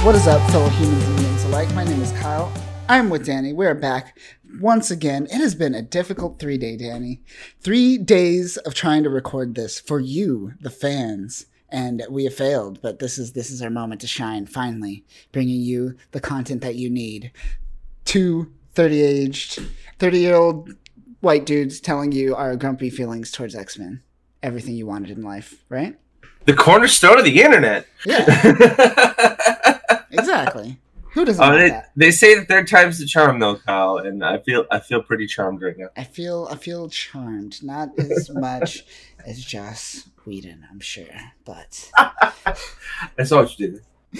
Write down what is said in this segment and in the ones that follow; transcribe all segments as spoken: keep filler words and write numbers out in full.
What is up, fellow humans and beings alike? My name is Kyle. I'm with Danny. We're back once again. It has been a difficult three day, Danny. Three days of trying to record this for you, the fans, and we have failed. But this is this is our moment to shine. Finally, bringing you the content that you need. Two thirty-aged, thirty-year-old white dudes telling you our grumpy feelings towards X-Men. Everything you wanted in life, right? The cornerstone of the internet. Yeah. Exactly. Who doesn't uh, want they, that? They say that third time's the charm, though, Kyle, and I feel I feel pretty charmed right now. I feel I feel charmed, not as much as Joss Whedon, I'm sure, but That's all you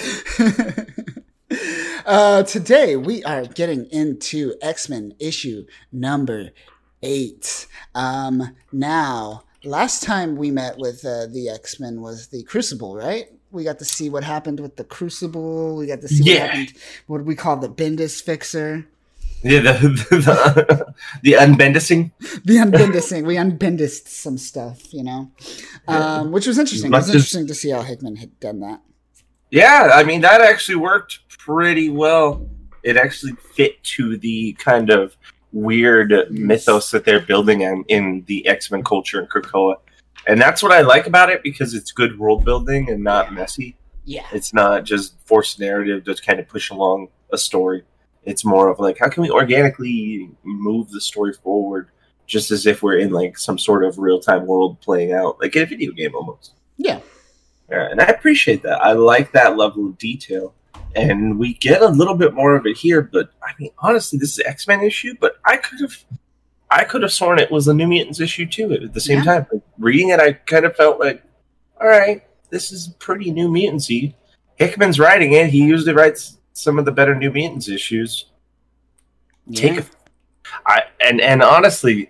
did. uh, today we are getting into X-Men issue number eight. Um, now, last time we met with uh, the X-Men was the Crucible, right? We got to see what happened with the Crucible. We got to see Yeah. what happened. What we call the Bendis fixer. Yeah, the the, the unbendising. The unbendising. We unbendised some stuff, you know, um, which was interesting. It was interesting to see how Hickman had done that. Yeah, I mean, that actually worked pretty well. It actually fit to the kind of weird mythos that they're building in, in the X-Men culture in Krakoa. And that's what I like about it, because it's good world building and not messy. Yeah. It's not just forced narrative to kind of push along a story. It's more of like, how can we organically move the story forward, just as if we're in like some sort of real-time world playing out, like in a video game almost. Yeah. Yeah, and I appreciate that. I like that level of detail. And we get a little bit more of it here, but I mean, honestly, this is an X-Men issue, but I could have I could have sworn it was a New Mutants issue too at the same yeah. time. Like, reading it, I kind of felt like, all right, this is pretty New Mutancy. Hickman's writing it. He usually writes some of the better New Mutants issues. Yeah. Take a, I and and honestly,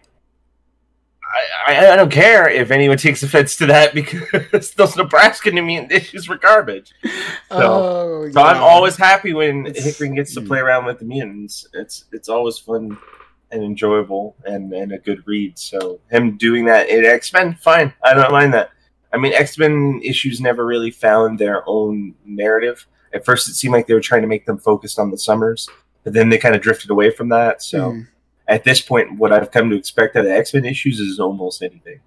I, I I don't care if anyone takes offense to that, because those Nebraska New Mutant issues were garbage. So, oh, so yeah. I'm always happy when It's, Hickman gets to play around with the mutants. It's it's always fun and enjoyable and, and a good read. So him doing that in X-Men, fine. I don't mind that. I mean, X-Men issues never really found their own narrative. At first, it seemed like they were trying to make them focused on the Summers, but then they kind of drifted away from that. So mm. at this point, what I've come to expect out of X-Men issues is almost anything,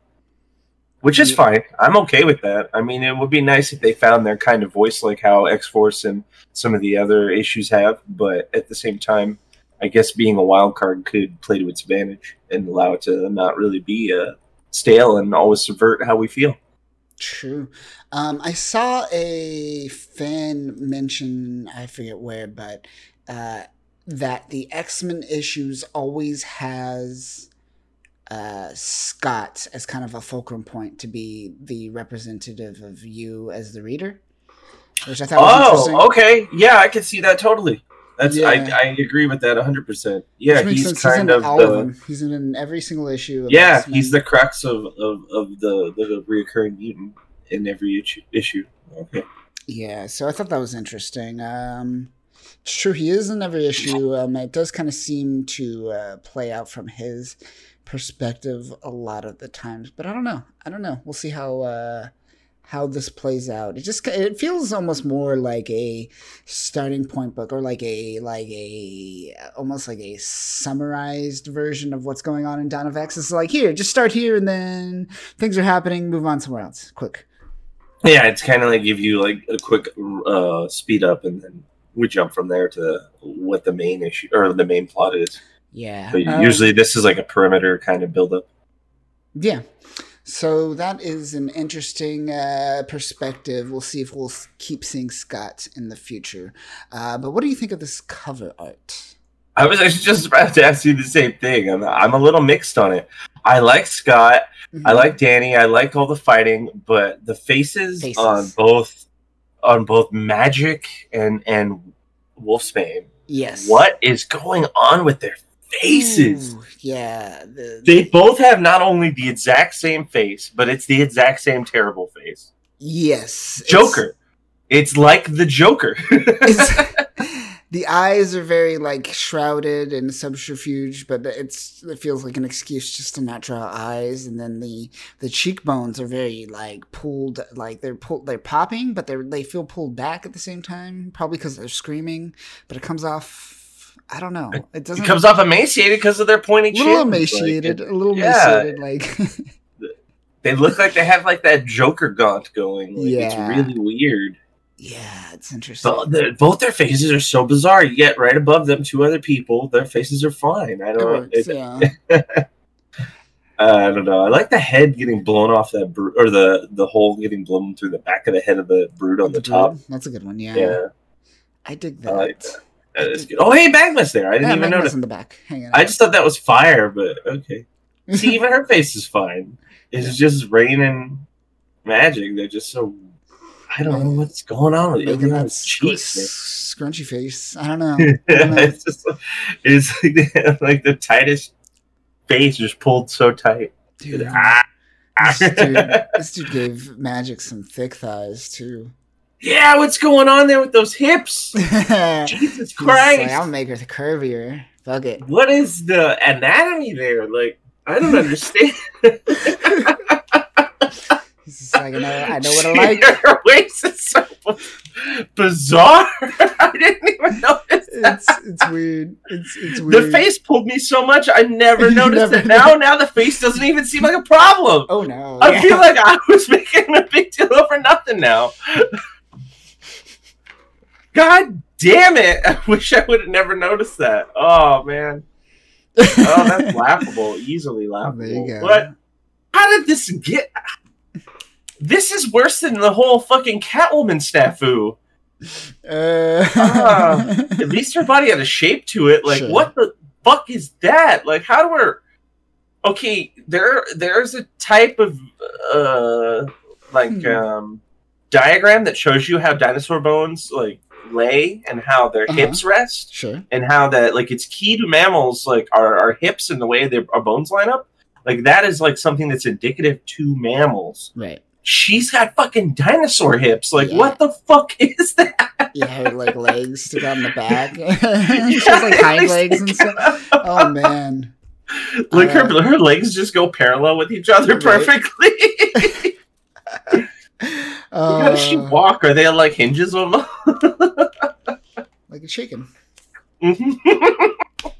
which is yeah. fine. I'm okay with that. I mean, it would be nice if they found their kind of voice like how X-Force and some of the other issues have, but at the same time, I guess being a wild card could play to its advantage and allow it to not really be uh, stale and always subvert how we feel. True. Um, I saw a fan mention, I forget where, but uh, that the X-Men issues always has uh, Scott as kind of a fulcrum point to be the representative of you as the reader, which I thought was oh, interesting. Oh, okay. Yeah, I can see that totally. That's yeah. I, I agree with that one hundred percent. Yeah, he's sense. kind he's of all the... Of them. He's in every single issue. Of yeah, X-Men. He's the crux of, of, of the, the reoccurring mutant in every issue. issue. Okay. Yeah, so I thought that was interesting. Um, it's true, he is in every issue. Um, it does kind of seem to uh, play out from his perspective a lot of the times, but I don't know. I don't know. We'll see how... Uh, how this plays out. It just it feels almost more like a starting point book, or like a like a almost like a summarized version of what's going on in Dawn of X. It's like, here, just start here, and then things are happening, move on somewhere else quick. Yeah, it's kind of like give you like a quick uh, speed up, and then we jump from there to what the main issue or the main plot is. Yeah, but um, usually this is like a perimeter kind of build up. Yeah. So that is an interesting uh, perspective. We'll see if we'll keep seeing Scott in the future. Uh, but what do you think of this cover art? I was actually just about to ask you the same thing. I'm, I'm a little mixed on it. I like Scott. Mm-hmm. I like Danny. I like all the fighting, but the faces, faces. on both on both Magic and and Wolfsbane. Yes. What is going on with their faces? Ooh, yeah. The, the... They both have not only the exact same face, but it's the exact same terrible face. Yes. Joker. It's, it's like the Joker. it's, The eyes are very like shrouded in subterfuge, but it's it feels like an excuse just to not draw eyes. And then the the cheekbones are very like pulled, like they're pulled, they're popping, but they are they feel pulled back at the same time, probably because they're screaming. But it comes off. I don't know. It doesn't. It comes off emaciated because of their pointy chin. A little emaciated. Like, a little yeah. emaciated. Like they look like they have like that Joker gaunt going. Like, yeah, it's really weird. Yeah, it's interesting. But the, both their faces are so bizarre. You get right above them two other people. Their faces are fine. I don't. It works, it, yeah. uh, I don't know. I like the head getting blown off that brood, or the the hole getting blown through the back of the head of the brood on the, the top. That's a good one. Yeah. Yeah. I dig that. I like that. That is good. Oh, hey, Magma's there. I didn't yeah, even Magma's notice. in the back. Hang on. I just thought that was fire, but okay. See, even her face is fine. It's just rain and magic. They're just so. I don't know what's going on with Making it. that Cheeks, sc- scrunchy face. I don't know. I don't know. It's just it's like the, like the tightest face just pulled so tight. Dude, ah, this, dude, this dude gave Magic some thick thighs too. Yeah, what's going on there with those hips? Jesus Christ! Like, I'll make her curvier. Fuck it. What is the anatomy there? Like, I don't understand. He's just like, I know, I know what I like. Her waist is so bizarre. I didn't even notice that. It's it's weird. It's it's weird. The face pulled me so much, I never noticed never it. Now, now the face doesn't even seem like a problem. Oh no! I yeah. feel like I was making a big deal over nothing now. God damn it! I wish I would have never noticed that. Oh man. Oh, that's laughable. Easily laughable. There you go. What? How did this get? This is worse than the whole fucking Catwoman snafu. Uh, uh, at least her body had a shape to it. Like, sure. What the fuck is that? Like, how do her? Okay, there, there's a type of uh, like hmm. um, diagram that shows you how dinosaur bones like lay and how their uh-huh. hips rest. Sure. And how that like it's key to mammals like our, our hips and the way their our bones line up. Like that is like something that's indicative to mammals. Right. She's got fucking dinosaur hips. Like, yeah. what the fuck is that? Yeah, her like legs stick out in the back. She has like hind legs and stuff. Oh man. Like uh, her her legs just go parallel with each other right. perfectly. uh, How does she walk? Are they on like hinges on them? Like a chicken. Mm-hmm.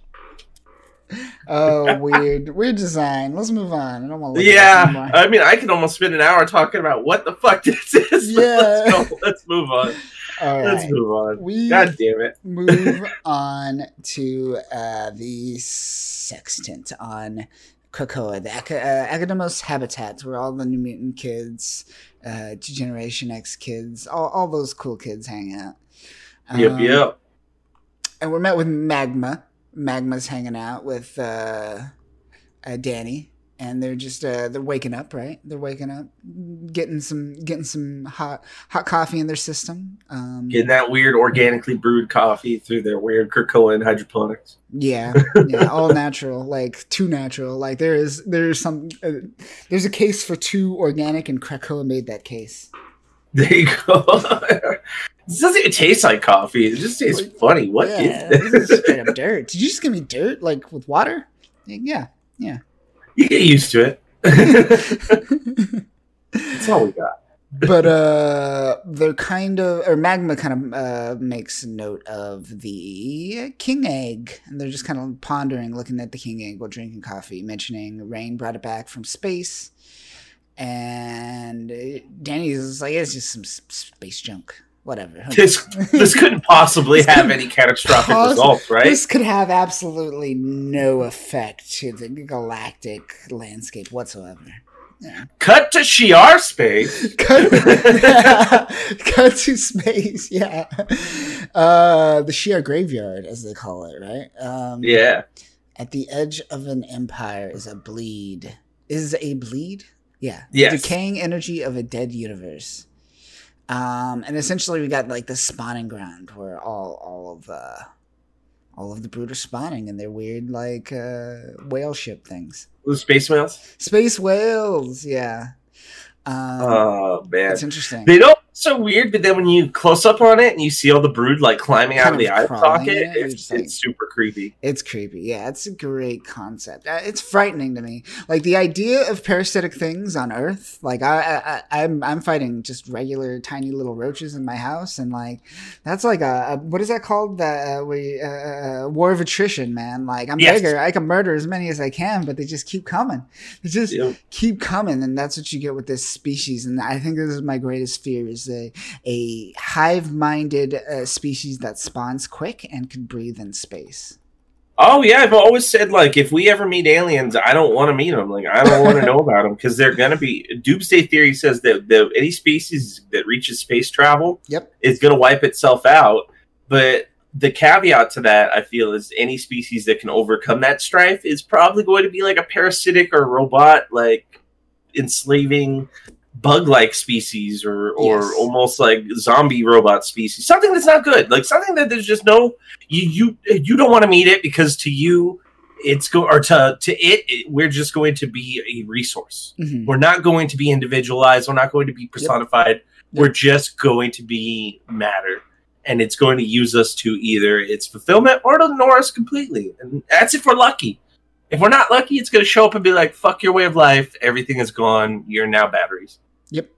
Oh, weird, weird design. Let's move on. I don't want to. Look Yeah, at this anymore. I mean, I could almost spend an hour talking about what the fuck this is. Yeah. Let's go. Let's move on. All Let's right. move on. We God damn it. move on to uh, the sextant on Krakoa, the Ac- uh, Academos habitat, where all the New Mutant kids, uh, Generation X kids, all, all those cool kids hang out. Um, Yep, yep. And we're met with Magma. Magma's hanging out with uh, uh, Danny, and they're just uh, they're waking up, right? They're waking up, getting some getting some hot hot coffee in their system. Um, Getting that weird organically brewed coffee through their weird Krakoan hydroponics. Yeah, yeah, all natural, like too natural. Like there is there's some uh, there's a case for too organic, and Krakoa made that case. There you go. This doesn't even taste like coffee. It just tastes like, funny. What yeah, is this? this is straight up dirt. Did you just give me dirt, like with water? Yeah, yeah. You get used to it. That's all we got. But uh, they're kind of, or Magma kind of uh, makes note of the king egg, and they're just kind of pondering, looking at the king egg while drinking coffee, mentioning Rain brought it back from space, and Danny's like, it's just some space junk. Whatever. This this couldn't possibly have any catastrophic Pos- results, right? This could have absolutely no effect to the galactic landscape whatsoever. Yeah. Cut to Shi'ar space. Cut, cut to space, yeah. Uh, the Shi'ar graveyard, as they call it, right? Um, Yeah. At the edge of an empire is a bleed. Is a bleed? Yeah. Yes. The decaying energy of a dead universe. Um, and essentially we got like the spawning ground where all all of uh, all of the brood are spawning in their weird like uh, whale ship things. The space whales? Space whales, yeah. Um, Oh man. it's interesting. They don't so weird, but then when you close up on it and you see all the brood like climbing Kind out of the of eye crawling socket, in it, you're it's, just like- it's super creepy. It's creepy. Yeah, it's a great concept. Uh, It's frightening to me. Like the idea of parasitic things on Earth. Like I, I I'm I'm fighting just regular tiny little roaches in my house, and like that's like a, a what is that called? The uh, we uh, uh, war of attrition, man. Like I'm Yes. bigger. I can murder as many as I can, but they just keep coming. They just Yep. keep coming, and that's what you get with this species. And I think this is my greatest fear: is a a hive-minded uh, species that spawns quick and can breathe in space. Oh yeah, I've always said like if we ever meet aliens, I don't want to meet them. Like I don't want to know about them because they're gonna be. Doomsday theory says that the, any species that reaches space travel Yep. is gonna wipe itself out. But the caveat to that, I feel, is any species that can overcome that strife is probably going to be like a parasitic or robot, like enslaving bug-like species or or Yes. almost like zombie robot species. Something that's not good. Like something that there's just no you you you don't want to meet it because to you it's go or to to it, it we're just going to be a resource. Mhm. We're not going to be individualized. We're not going to be personified. Yep. We're just going to be matter. And it's going to use us to either its fulfillment or to ignore us completely. And that's if we're lucky. If we're not lucky, it's going to show up and be like, fuck your way of life. Everything is gone. You're now batteries. Yep.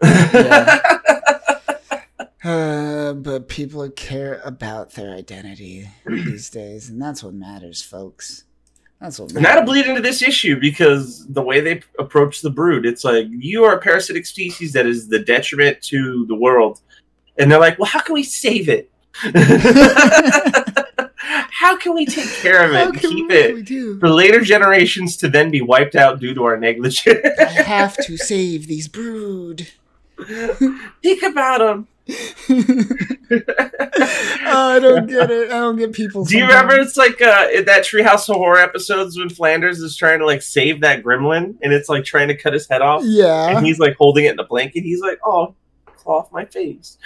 Uh, but people care about their identity these days, and that's what matters, folks. That's what And that'll matters. bleed into this issue because the way they approach the brood, it's like, you are a parasitic species that is the detriment to the world. And they're like, well, how can we save it? How can we take care of it How and can keep we, it we do? for later generations to then be wiped out due to our negligence? I have to save these brood. Think about them. Oh, I don't get it. I don't get people. Do you sometimes. remember it's like uh, in that Treehouse of Horror episodes when Flanders is trying to like save that gremlin and it's like trying to cut his head off? Yeah. And he's like holding it in a blanket. He's like, oh, claw off my face.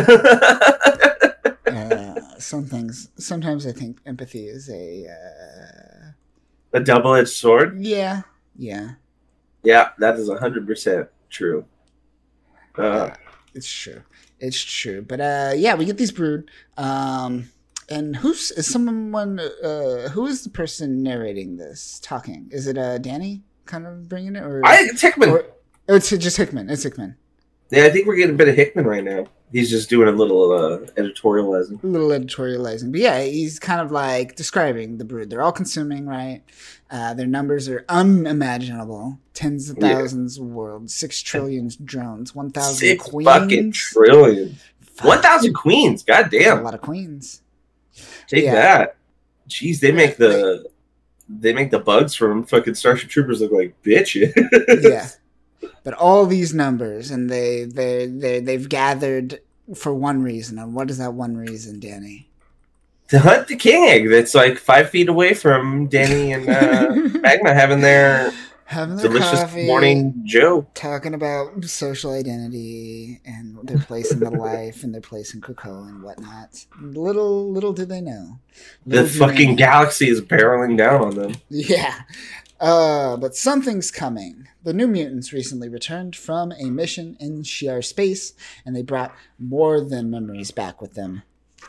Uh, some things. Sometimes I think empathy is a. Uh, A double-edged sword? yeah. Yeah. Yeah, that is one hundred percent true. Uh, It's true. It's true. But uh, yeah, we get these brood. Um, and who's is someone? Uh, who is the person narrating this? Talking? Is it uh Danny kind of bringing it, or, I, it's Hickman. or oh, it's just Hickman? It's Hickman. Yeah, I think we're getting a bit of Hickman right now. He's just doing a little uh, editorializing. A little editorializing, but yeah, he's kind of like describing the brood. They're all consuming, right? Uh, their numbers are unimaginable. Tens of Yeah. thousands of worlds, six trillion drones, one thousand Six queens. fucking trillion. Fuck. One thousand queens. God That's a damn. lot of queens. Take Yeah. that. Jeez, they make the they make the bugs from fucking Starship Troopers look like bitches. Yeah, but all these numbers, and they they they they've gathered for one reason. And what is that one reason, Danny? To hunt the king egg that's like five feet away from Danny and uh, Magma having their Having their delicious coffee, morning Joe. talking about social identity and their place in the life and their place in Krakoa and whatnot. Little little did they know. The Little do they fucking know. galaxy is barreling down on them. Yeah. Uh, but something's coming. The New Mutants recently returned from a mission in Shi'ar space, and they brought more than memories back with them.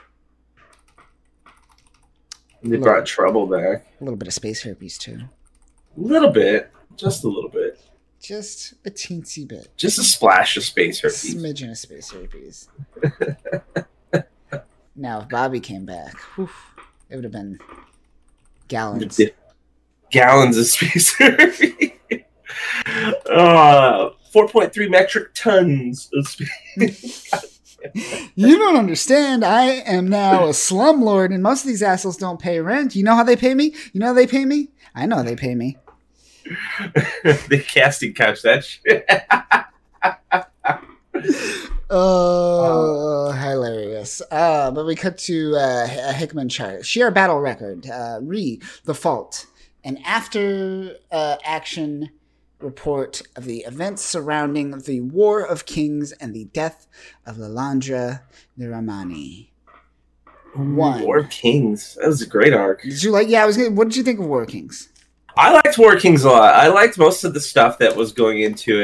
They brought trouble back. A little bit of space herpes, too. A little bit. Just a little bit. Just a teensy bit. Just a splash of space A herpes. smidgen of space herpes. Now, if Bobby came back, whew, it would have been gallons. Gallons of space herpes. uh, four point three metric tons of space. You don't understand. I am now a slumlord, and most of these assholes don't pay rent. You know how they pay me? You know how they pay me? I know how they pay me. The casting couch, that shit. Oh, hilarious. Uh, but we cut to uh, a Hickman chart. Sheer battle record. Uh, Re, the fault. An after uh, action report of the events surrounding the War of Kings and the death of Lalandra Niramani. One. War of Kings. That was a great arc. Did you like? Yeah, I was. Gonna, what did you think of War Kings? I liked War Kings a lot. I liked most of the stuff that was going into it.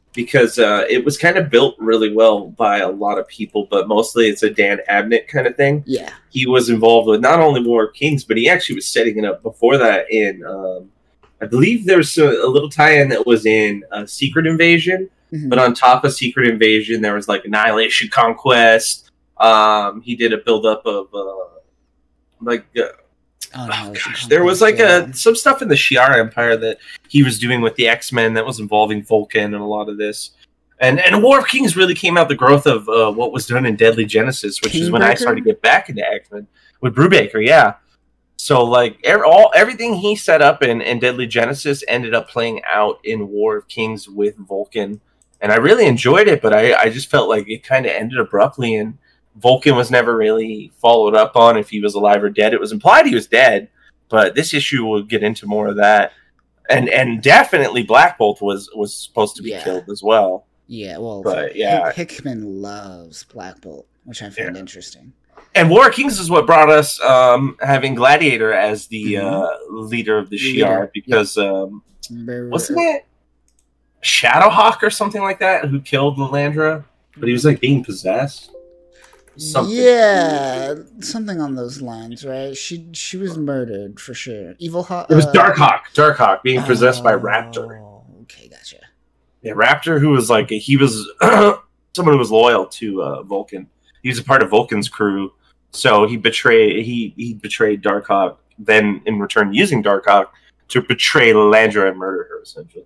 because uh, it was kind of built really well by a lot of people, but mostly it's a Dan Abnett kind of thing. Yeah. He was involved with not only War of Kings, but he actually was setting it up before that in, um, I believe there's a, a little tie-in that was in uh, Secret Invasion, mm-hmm. but on top of Secret Invasion, there was like Annihilation Conquest. Um, he did a build-up of uh, like... Uh, Oh, oh gosh, there was like yeah. a some stuff in the Shi'ar Empire that he was doing with the X-Men that was involving Vulcan and a lot of this. And and War of Kings really came out the growth of uh, what was done in Deadly Genesis, which King is when Breaker? I started to get back into X-Men with Brubaker, yeah. So like every, all everything he set up in, in Deadly Genesis ended up playing out in War of Kings with Vulcan. And I really enjoyed it, but I, I just felt like it kind of ended abruptly, and Vulcan was never really followed up on if he was alive or dead. It was implied he was dead, but this issue will get into more of that. And and definitely Black Bolt was, was supposed to be yeah. killed as well. Yeah, well, but, yeah. Hickman loves Black Bolt, which I find yeah. interesting. And War of Kings is what brought us um, having Gladiator as the mm-hmm. uh, leader of the Shi'ar, because yep. um, wasn't it Shadowhawk or something like that who killed Lilandra? But he was like being possessed. Something. Yeah, something on those lines, right? She she was murdered for sure. Evil Hawk. It was Darkhawk. Darkhawk being possessed oh, by Raptor. Okay, gotcha. Yeah, Raptor, who was like he was someone who was loyal to uh, Vulcan. He was a part of Vulcan's crew, so he betrayed he he betrayed Darkhawk. Then in return, using Darkhawk to betray Lilandra and murder her, essentially.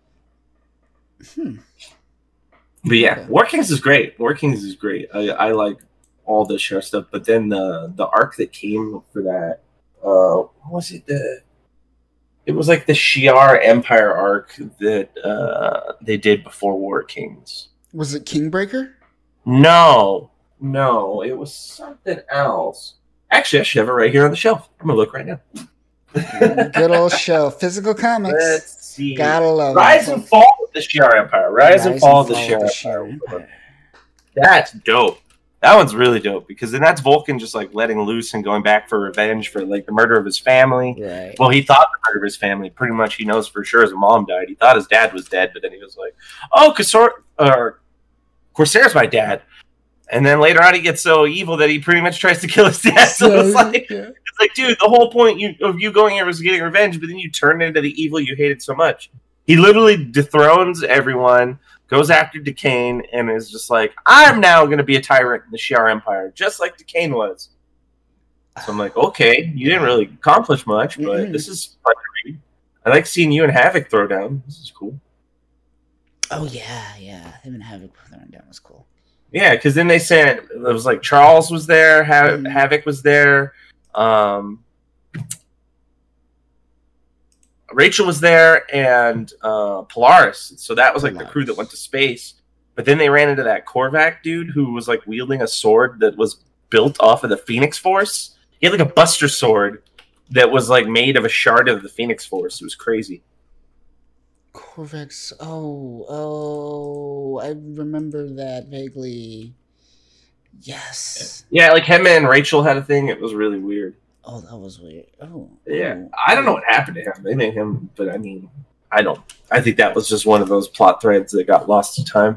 Hmm. But yeah, War Kings is great. War Kings is great. I, I like all the Shi'ar stuff, but then the the arc that came for that, uh, what was it? The it was like the Shi'ar Empire arc that uh, they did before War Kings. Was it Kingbreaker? No, no, it was something else. Actually, I should have it right here on the shelf. I'm gonna look right now. Good old show, physical comics. Let's see. Gotta love Rise it. and Fall of the Shi'ar Empire. Rise, Rise and Fall of the Shi'ar Empire. Empire. That's dope. That one's really dope, because then that's Vulcan just like letting loose and going back for revenge for like the murder of his family. Right. Well, he thought the murder of his family. Pretty much, he knows for sure his mom died. He thought his dad was dead, but then he was like, "Oh, Corsair, or Corsair's my dad." And then later on, he gets so evil that he pretty much tries to kill his dad. So yeah, it's like, yeah. it's like, dude, the whole point you, of you going here was getting revenge, but then you turn into the evil you hated so much. He literally dethrones everyone, goes after Duquesne, and is just like, I'm now going to be a tyrant in the Shi'ar Empire, just like Duquesne was. So I'm like, okay, you didn't really accomplish much, but mm-hmm. this is fun to read. I like seeing you and Havoc throw down. This is cool. Oh, yeah, yeah. Him and Havoc throwing down was cool. Yeah, because then they said it was like Charles was there, ha- mm-hmm. Havoc was there, um, Rachel was there, and uh, Polaris. So that was like Polaris. The crew that went to space. But then they ran into that Korvac dude who was like wielding a sword that was built off of the Phoenix Force. He had like a Buster sword that was like made of a shard of the Phoenix Force. It was crazy. Korvax. Oh, oh, I remember that vaguely. Yes. Yeah, like him and Rachel had a thing. It was really weird. Oh, that was weird. Oh. Yeah. Oh. I don't know what happened to him. They made him, but I mean, I don't. I think that was just one of those plot threads that got lost to time.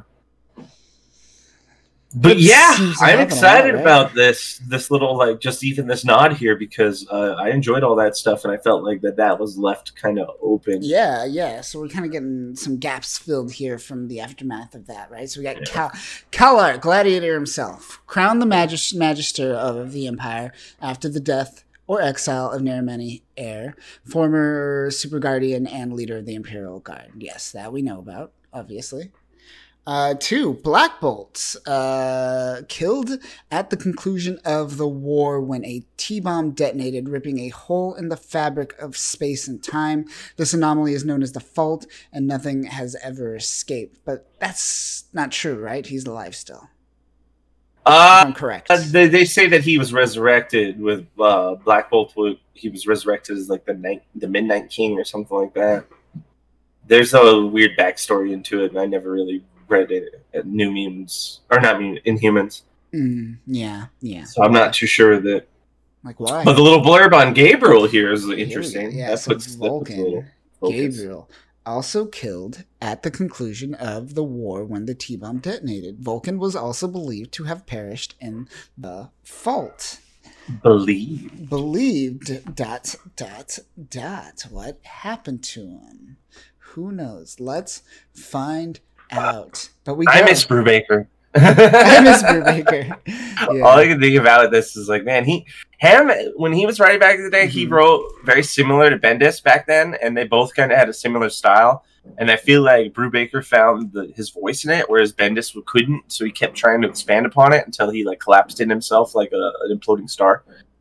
But yeah, I'm excited lot, right? about this, this little, like, just even this nod here, because uh, I enjoyed all that stuff, and I felt like that that was left kind of open. Yeah, yeah. So we're kind of getting some gaps filled here from the aftermath of that, right? So we got yeah. Cal- Kalar, Gladiator himself, crowned the magis- Magister of the Empire after the death or exile of Naramani Heir, former Super Guardian and leader of the Imperial Guard. Yes, that we know about, obviously. Uh, two, Black Bolt, uh, killed at the conclusion of the war when a T-bomb detonated, ripping a hole in the fabric of space and time. This anomaly is known as the Fault, and nothing has ever escaped. But that's not true, right? He's alive still. Uh, if I'm correct. Uh, they, they say that he was resurrected with uh, Black Bolt. He was resurrected as like the night, the Midnight King or something like that. There's a weird backstory into it, and I never really read it at New Mutants, or not New Inhumans. Mm, yeah, yeah. So I'm not too sure that. Like why? But the little blurb on Gabriel here is interesting. Yeah, that so puts Vulcan, that puts Gabriel. also killed at the conclusion of the war when the T-bomb detonated. Vulcan was also believed to have perished in the fault. Believed. Believed, dot, dot, dot. What happened to him? Who knows? Let's find out. But we I go. miss Brubaker. I miss Brubaker. Yeah. All I can think about this is like, man, he, him, when he was writing back in the day, mm-hmm. he wrote very similar to Bendis back then, and they both kind of had a similar style. And I feel like Brubaker found the, his voice in it, whereas Bendis couldn't, so he kept trying to expand upon it until he like collapsed in himself like a, an imploding star.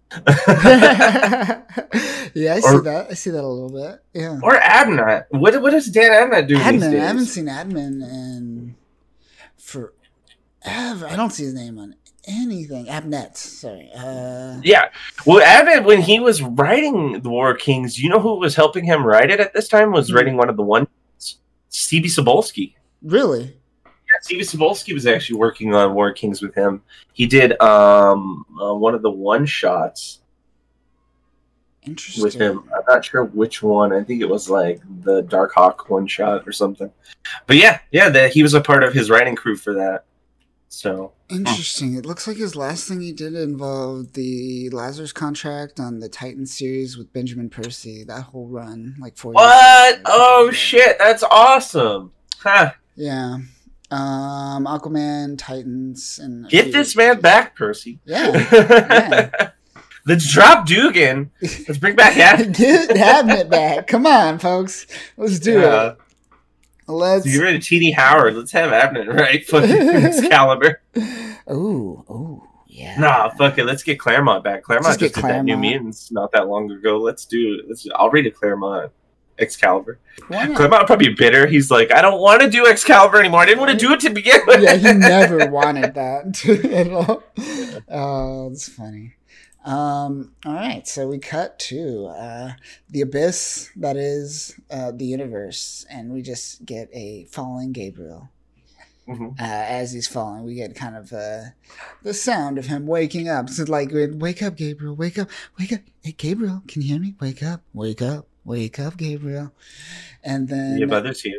Yeah, I see or, that. I see that a little bit. Yeah. Or Abnett. What what does Dan Abnett do? Admin. These days? I haven't seen Admin in for. I don't see his name on anything. Abnett, sorry. Uh, yeah. Well, Abnett, when he was writing The War Kings, you know who was helping him write it at this time? Was mm-hmm. writing one of the ones? Stevie Sobolski. Really? Yeah, Stevie Sobolski was actually working on War Kings with him. He did um, uh, one of the one-shots Interesting. with him. I'm not sure which one. I think it was like the Dark Hawk one-shot or something. But yeah, yeah, the, he was a part of his writing crew for that. So interesting. It looks like his last thing he did involved the Lazarus contract on the Titan series with Benjamin Percy. That whole run, like four. What? Years Oh shit! That's awesome. Huh. Yeah. Um, Aquaman, Titans, and get this man back, Percy. Yeah. Yeah. Let's drop Dugan. Let's bring back Abnett. Get Abnett back. Come on, folks. Let's do yeah. it. Let's so get rid of T D Howard. Let's have Abnett, right? Fucking Excalibur. Ooh, ooh, yeah. Nah, fuck it. Let's get Claremont back. Claremont just, just did Claremont. that New Mutants not that long ago. Let's do it. Let's, I'll read a Claremont Excalibur. Claremont will probably be bitter. He's like, I don't want to do Excalibur anymore. I didn't want to do it to begin with. Yeah, he never wanted that at all. Oh, that's funny. Um, all right, so we cut to uh, the abyss that is uh, the universe, and we just get a falling Gabriel. Mm-hmm. Uh, as he's falling, we get kind of uh, the sound of him waking up. So like, wake up, Gabriel, wake up, wake up. Hey, Gabriel, can you hear me? Wake up, wake up, wake up, Gabriel. And then... Your mother's here.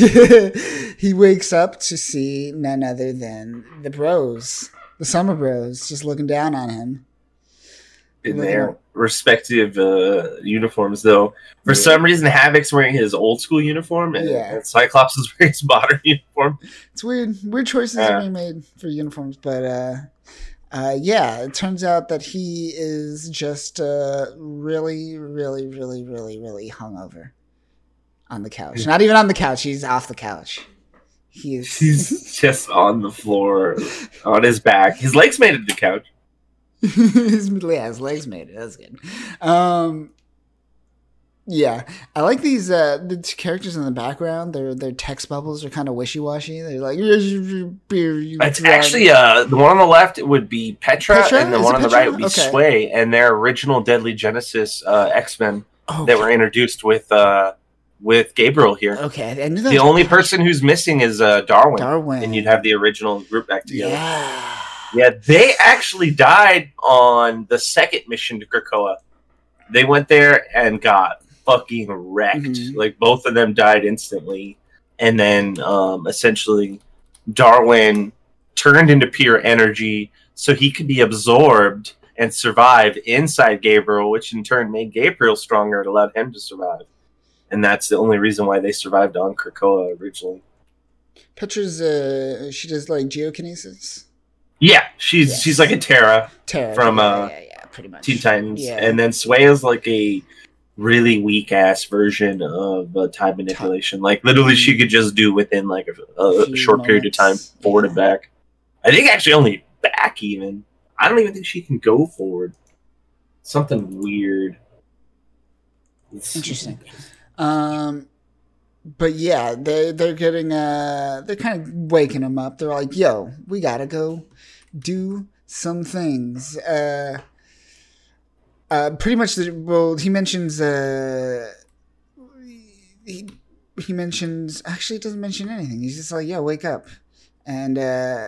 He wakes up to see none other than the bros, the summer bros, just looking down on him. In their respective uh, uniforms, though. For yeah. some reason, Havoc's wearing his old school uniform, and, yeah. and Cyclops is wearing his modern uniform. It's weird. Weird choices uh, are being made for uniforms, but uh, uh, yeah, it turns out that he is just uh, really, really, really, really, really hungover on the couch. Not even on the couch. He's off the couch. He is. He's just on the floor, on his back. His legs made it to the couch. his, yeah, his legs made it. That's good. Um, yeah, I like these uh, the two characters in the background. Their their text bubbles are kind of wishy washy. They're like, it's actually uh the one on the left would be Petra, Petra? and the Is one on Petra? the right would be okay. Sway, and their original Deadly Genesis uh, X-Men okay. that were introduced with uh with Gabriel here. Okay, I knew that the only person who's missing is uh, Darwin. Darwin, and you'd have the original group back together. Yeah. Yeah, they actually died on the second mission to Krakoa. They went there and got fucking wrecked. Mm-hmm. Like, both of them died instantly. And then, um, essentially, Darwin turned into pure energy so he could be absorbed and survive inside Gabriel, which in turn made Gabriel stronger and allowed him to survive. And that's the only reason why they survived on Krakoa originally. Petra's, uh, she does, like, geokinesis? Yeah, she's yes. she's like a Terra, Terra from yeah, uh, yeah, yeah, pretty much. Teen Titans, yeah. and then Sway is like a really weak ass version of uh, time manipulation. Like literally, she could just do within like a, a, a short moments. period of time forward yeah. and back. I think actually only back even. I don't even think she can go forward. Something weird. It's interesting. Um. But yeah, they they're getting uh they're kind of waking him up. They're like, "Yo, we gotta go do some things." Uh, uh, pretty much. The, well, he mentions uh, he he mentions actually, it doesn't mention anything. He's just like, "Yo, wake up," and uh,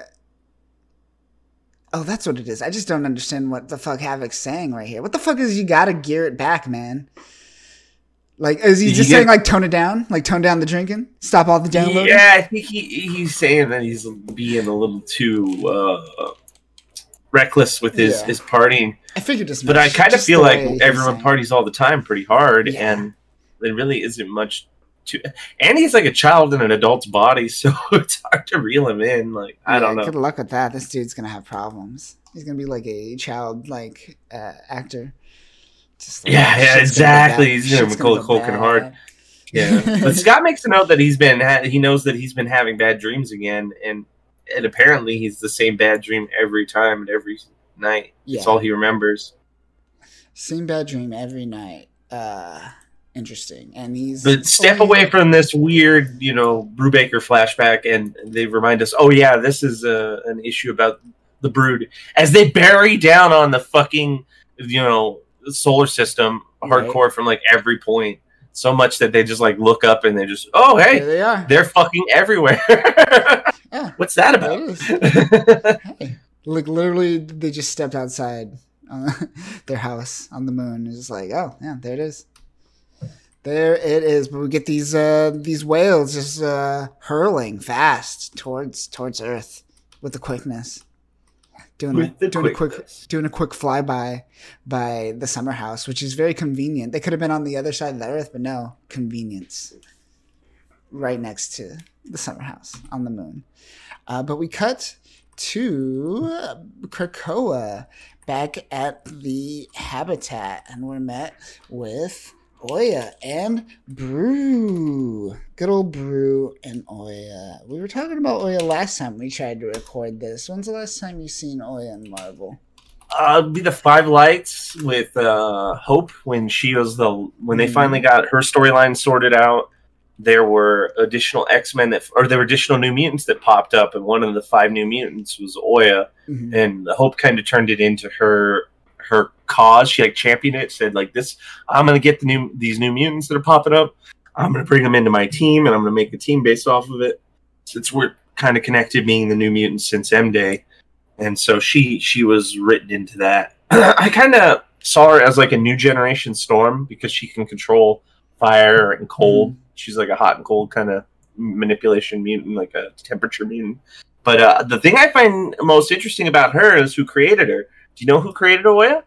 oh, that's what it is. I just don't understand what the fuck Havoc's saying right here. What the fuck is you gotta gear it back, man? Like, is he Did just you saying get- like tone it down, like tone down the drinking, stop all the downloading? Yeah, I think he he's saying that he's being a little too uh, reckless with his, Yeah. his partying. I figured as much. But I kind of just feel the like way he's everyone saying. parties all the time pretty hard, Yeah. and there really isn't much to. And he's like a child in an adult's body, so it's hard to reel him in. Like I Yeah, don't know. Good luck with that. This dude's gonna have problems. He's gonna be like a child like uh, actor. Just like, Yeah, yeah, shit's gonna go exactly. bad. He's gonna Shit's Macaulay go Culkin hard. bad. Yeah, but Scott makes a note that he's been ha- he knows that he's been having bad dreams again, and and apparently he's the same bad dream every time and every night. Yeah. That's all he remembers. Same bad dream every night. Uh, interesting. And he's But step only- away from this weird, you know, Brubaker flashback, and they remind us, oh yeah, this is a, an issue about the Brood as they bury down on the fucking, you know, solar system Right. hardcore from like every point, so much that they just like look up and they just, oh hey, There they are. they're fucking everywhere. Yeah, What's that there about? it is. Hey, like literally, they just stepped outside uh, their house on the moon. It's just like, oh yeah, there it is. There it is. But we get these uh, these whales just uh, hurling fast towards towards Earth with the quickness, doing With a, the doing a quick quickness. doing a quick flyby by the summer house, which is very convenient. They could have been on the other side of the Earth, but no, convenience. Right next to the summer house on the moon. Uh, but we cut to uh, Krakoa back at the habitat, and we're met with Oya and Brew. Good old Brew and Oya. We were talking about Oya last time we tried to record this. When's the last time you seen Oya in Marvel? Uh, it'd be the Five Lights with uh, Hope when she was the when they Mhm. finally got her storyline sorted out. There were additional X-Men that, or there were additional New Mutants that popped up, and one of the five New Mutants was Oya, Mhm. and Hope kind of turned it into her her cause. She like championed it, said like this, I'm gonna get the new these New Mutants that are popping up. I'm gonna bring them into my team, and I'm gonna make the team based off of it. Since we're kind of connected, being the New Mutants since M Day, and so she she was written into that. I kind of saw her as like a new generation Storm because she can control fire and cold. Mm-hmm. She's like a hot and cold kind of manipulation mutant, like a temperature mutant. But uh, the thing I find most interesting about her is who created her. Do you know who created Oya?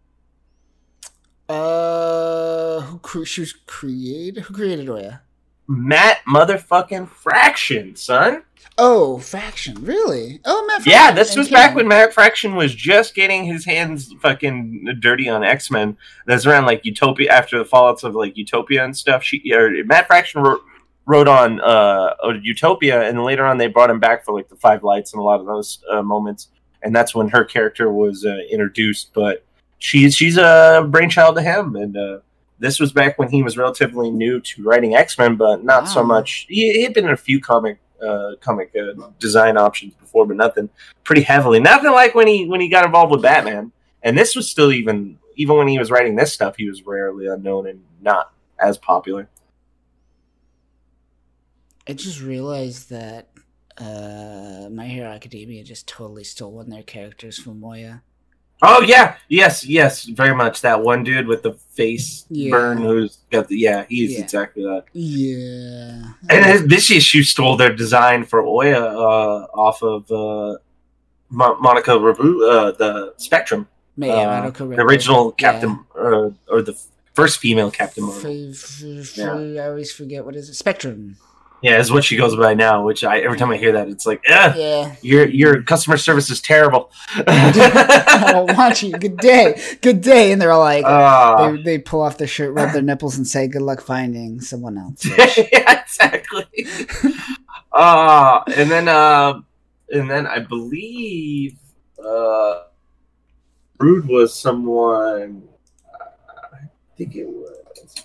Uh, who cre- she was created? Who created Oya? Matt motherfucking Fraction, son. Oh, Faction. Really? Oh, Matt. Yeah, Fraction this and was Karen. back when Matt Fraction was just getting his hands fucking dirty on X-Men. That's around like Utopia, after the fallouts of like Utopia and stuff. She, or Matt Fraction wrote, wrote on uh, Utopia, and later on they brought him back for like the Five Lights and a lot of those uh, moments. And that's when her character was uh, introduced. But she's she's a brainchild to him, and uh, this was back when he was relatively new to writing X-Men, but not so Wow. much. He, he had been in a few comic uh, comic uh, design options before, but nothing pretty heavily. Nothing like when he when he got involved with Batman. And this was still even even when he was writing this stuff, he was rarely unknown and not as popular. I just realized that uh, My Hero Academia just totally stole one of their characters from Moya. Oh yeah, yes, yes, very much. That one dude with the face Yeah. burn, who's got the yeah, he's Yeah. exactly that. Yeah. And his- this issue stole their design for Oya uh, off of uh, Mo- Monica Rambeau, uh, the Spectrum, Ma- yeah, uh, Madoka the Rambeau. original Yeah. Captain, uh, or the f- first female Captain Marvel. F- f- f- I always forget what is it. Spectrum. Yeah, is what she goes by now. Which I every time I hear that, it's like, eh, Yeah. your your customer service is terrible. Oh, watch you. Good day. Good day. And they're all like, Ah. they, they pull off their shirt, rub their nipples, and say, "Good luck finding someone else." Yeah, exactly. uh and then uh and then I believe uh Brood was someone uh, I think it was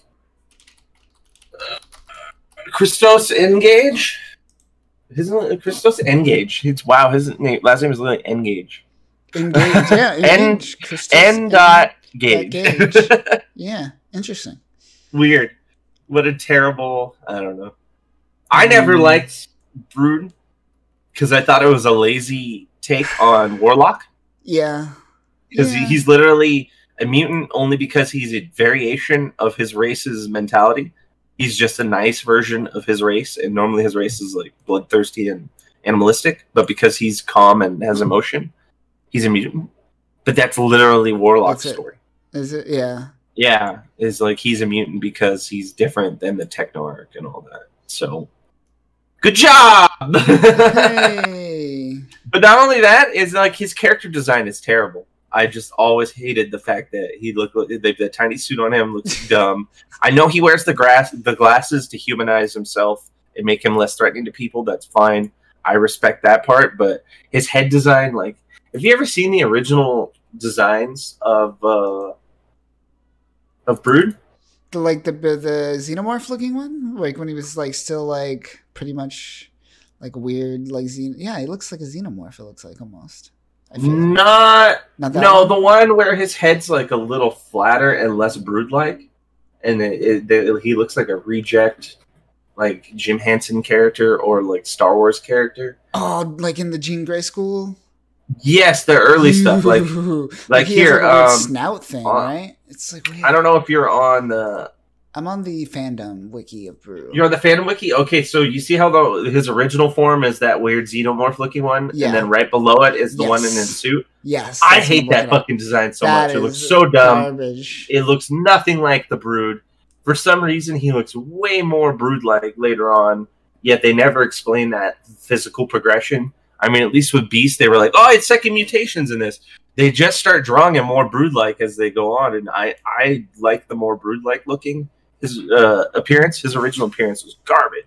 Christos Engage. Isn't it Christos Engage? It's wow, his name last name is literally Engage. Engage. Yeah. Engage. Christos N and- dot Gage. Gage. Yeah. Interesting. Weird. What a terrible. I don't know. I never Mm. liked Brood because I thought it was a lazy take on Warlock. Yeah. Because Yeah. he's literally a mutant only because he's a variation of his race's mentality. He's just a nice version of his race, and normally his race is like bloodthirsty and animalistic. But because he's calm and has emotion, he's a mutant. But that's literally Warlock's That's it. story. Is it? Yeah. Yeah, is like he's a mutant because he's different than the Technoarch and all that. So, good job. Hey. But not only that, is like his character design is terrible. I just always hated the fact that he looked the, the tiny suit on him looks dumb. I know he wears the grass the glasses to humanize himself and make him less threatening to people. That's fine. I respect that part. But his head design, like, have you ever seen the original designs of uh, of Brood? The, like the the xenomorph looking one, like when he was like still like pretty much like weird, like xen. Yeah, he looks like a xenomorph. It looks like almost. I feel like. Not, Not that no, one? the one where his head's like a little flatter and less brood-like, and it, it, it, he looks like a reject, like Jim Henson character or like Star Wars character. Oh, like in the Jean Grey school. Yes, the early stuff, like Ooh. like he has, here. like, a weird um, snout thing, uh, right? It's like weird. I don't know if you're on the I'm on the fandom wiki of Brew. you're on the fandom wiki. Okay, so you see how the his original form is that weird xenomorph looking one, Yeah. and then right below it is the Yes. one in his suit. Yes, I that's hate what I'm that looking at. fucking design so That much. It looks is so dumb. Garbage. It looks nothing like the Brood. For some reason, he looks way more Brood-like later on, yet they never explain that physical progression. I mean, at least with Beast, they were like, oh, it's second mutations in this. They just start drawing him more Brood-like as they go on, and I, I like the more Brood-like looking. His uh, appearance, his original appearance was garbage.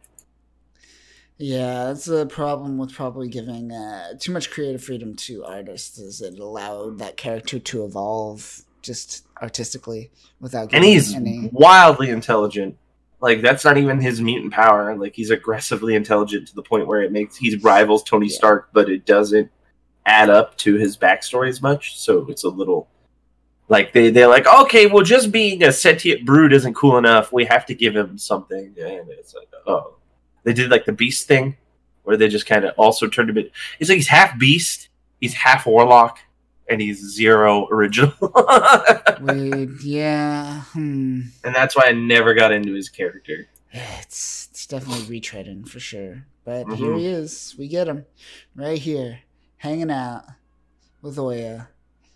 Yeah, that's a problem with probably giving uh, too much creative freedom to artists. Is it allowed that character to evolve just artistically without And giving he's any? wildly intelligent. Like, that's not even his mutant power. Like, he's aggressively intelligent to the point where it makes he rivals Tony Yeah. Stark, but it doesn't add up to his backstory as much. So it's a little like they they're like, okay, well, just being a sentient Brood isn't cool enough. We have to give him something, and it's like, oh, they did like the Beast thing, where they just kind of also turned him. It's like he's half Beast, he's half Warlock, and he's zero original. Weird. Yeah. Hmm. And that's why I never got into his character. Yeah, it's it's definitely retreading for sure. But Mhm. here he is. We get him right here, hanging out with Oya.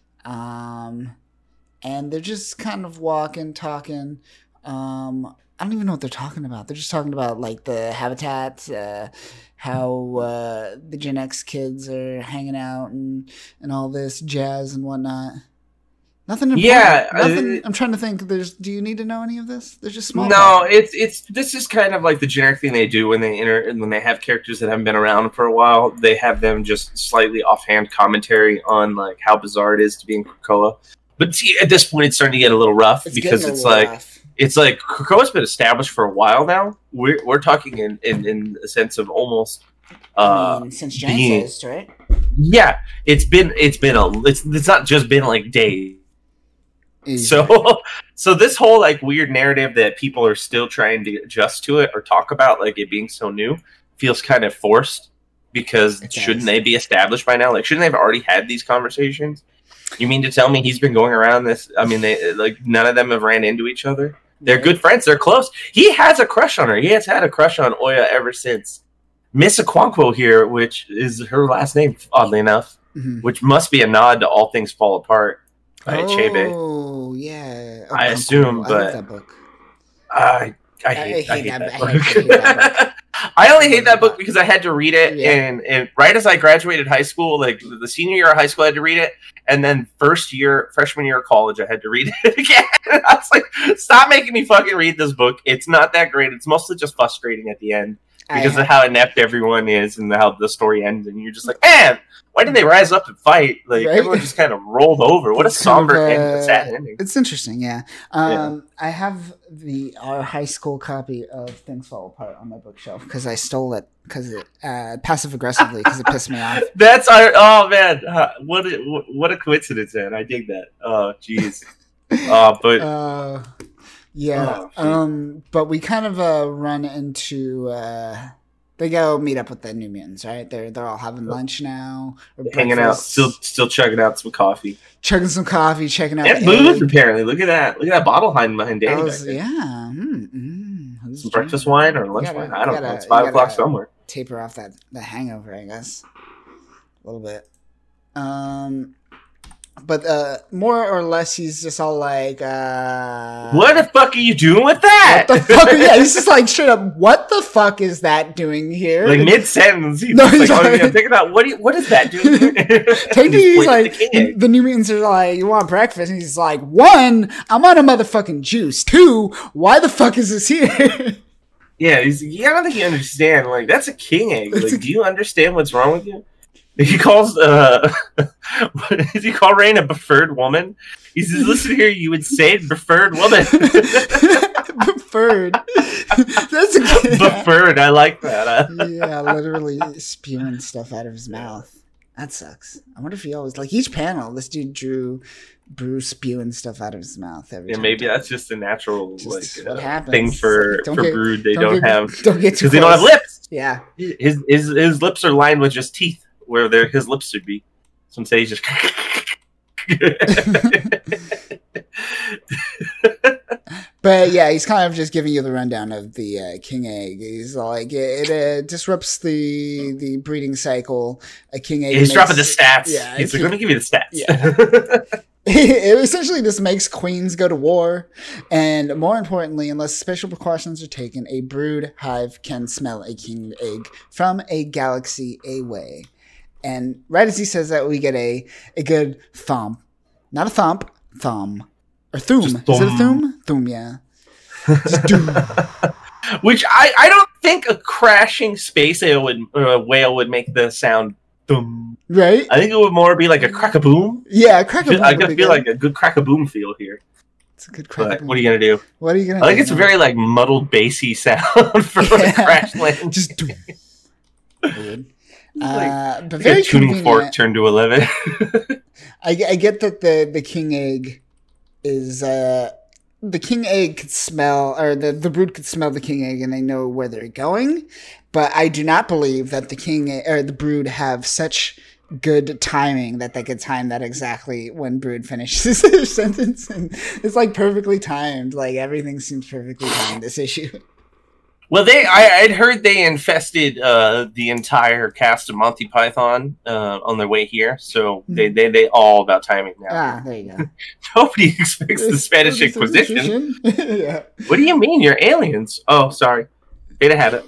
Um, and they're just kind of walking, talking. Um, I don't even know what they're talking about. They're just talking about like the habitat, uh, how uh, the Gen X kids are hanging out, and and all this jazz and whatnot. Nothing important. Yeah, Nothing. uh, I'm trying to think. There's. Do you need to know any of this? There's just small. No, talk. it's it's this is kind of like the generic thing they do when they enter when they have characters that haven't been around for a while. They have them just slightly offhand commentary on like how bizarre it is to be in Krakoa. But see, at this point, it's starting to get a little rough It's because getting a it's little like rough. it's like Krakoa's been established for a while now. We're we're talking in in, in a sense of almost. Uh, I mean, since being- Genesis, right? yeah, it's been it's been a it's it's not just been like days. So, so this whole like weird narrative that people are still trying to adjust to it or talk about, like it being so new, feels kind of forced. Because It shouldn't does. they be established by now? Like, shouldn't they have already had these conversations? You mean to tell me he's been going around this? I mean, they like none of them have ran into each other. They're Right. good friends. They're close. He has a crush on her. He has had a crush on Oya ever since Miss Aquanquo here, which is her last name, oddly enough, Mhm. which must be a nod to All Things Fall Apart by Chebe. Oh yeah, oh, I Uncle. assume, I love but- that book. I I I hate, I hate hate that- that, I book. hate- hate that I only hate that book because I had to read it, Yeah. and, and right as I graduated high school, like the senior year of high school, I had to read it, and then first year, freshman year of college, I had to read it again. And I was like, stop making me fucking read this book. It's not that great. It's mostly just frustrating at the end because I, of how inept everyone is and how the story ends, and you're just like, man, why didn't they rise up and fight? Like Right? everyone just kind of rolled over. What a It's kind of, somber end, uh, a sad ending. it's interesting, yeah. Um, I have the our high school copy of Things Fall Apart on my bookshelf because I stole it because it uh, passive aggressively because it pissed me off. That's our. Oh man, uh, what a, what a coincidence, man! I dig that. Oh jeez. Uh, but Uh, yeah. Oh, shit. um, but we kind of uh, run into uh, They go meet up with the New Mutants, right? They're they're all having lunch now, or hanging out, breakfast, still still chugging out some coffee, chugging some coffee, checking out and the booze. egg. Apparently, look at that! Look at that bottle behind behind Danny. That back was- there. yeah, mm, mm, who's Some Jim? breakfast wine or You lunch gotta- wine. you I don't know. gotta- It's five you o'clock gotta somewhere. Taper off that the hangover, I guess, a little bit. Um, but uh, more or less, he's just all like, uh, What the fuck are you doing with that? What the fuck? Yeah, he's just like straight up. What the fuck is that doing here? Like mid sentence, he's No, just he's like, oh, like- yeah, think about what do you, what is that doing here? Technically, he's Just like, point at the king. the New Mutants are like, you want breakfast? And he's like, one, I'm on a motherfucking juice. Two, why the fuck is this here? Yeah, he's, yeah, I don't think you understand. Like, that's a king egg. It's Like, a- do you understand what's wrong with you? He calls, uh, what does he call Rain a preferred woman? He says, listen here, you insane preferred woman. Preferred. That's a good. Preferred, I like that. Uh, Yeah, literally spewing stuff out of his mouth. That sucks. I wonder if he always, like, each panel, this dude drew Bruce spewing stuff out of his mouth every yeah, time. maybe that's just a natural, Just like, what uh, happens. thing for, Don't for get- Brood they don't don't, get- have. Don't get too Because they don't have close. lips. Yeah. His, his, his lips are lined with just teeth, where their his lips should be. Some say he's just. But yeah, he's kind of just giving you the rundown of the uh, king egg. He's like, it, it uh, disrupts the the breeding cycle. A king egg. He's makes- dropping the stats. Yeah, he's it's- like, let me give you the stats. Yeah. It essentially just makes queens go to war, and more importantly, unless special precautions are taken, a brood hive can smell a king egg from a galaxy away. And right as he says that, we get a a good thump, not a thump, thumb or thum. Is Just it a thum. thum? Thum, yeah. Just doom. Which I, I don't think a crashing space whale would uh, whale would make the sound. Thum. Right? I think it would more be like a crack a boom. Yeah, crack a boom. I would just be feel good. like a good crack a boom feel here. It's a good crack. But what are you gonna do? What are you gonna I think do? it's a very like muddled bassy sound for Yeah. a crash land. just doom. Weird. Like, Uh, but like very a tuning convenient. fork turned to eleven. I, I get that the, the king egg is uh the king egg could smell, or the, the brood could smell the king egg and they know where they're going, but I do not believe that the king egg, or the brood have such good timing that they could time that exactly when brood finishes their sentence, and it's like perfectly timed. Like everything seems perfectly timed this issue. Well, they I, I'd heard they infested uh, the entire cast of Monty Python uh, on their way here, so they, they they all about timing now. Ah, there you go. Nobody expects the Spanish Inquisition. Yeah. What do you mean? You're aliens? Oh, sorry. Beta had it.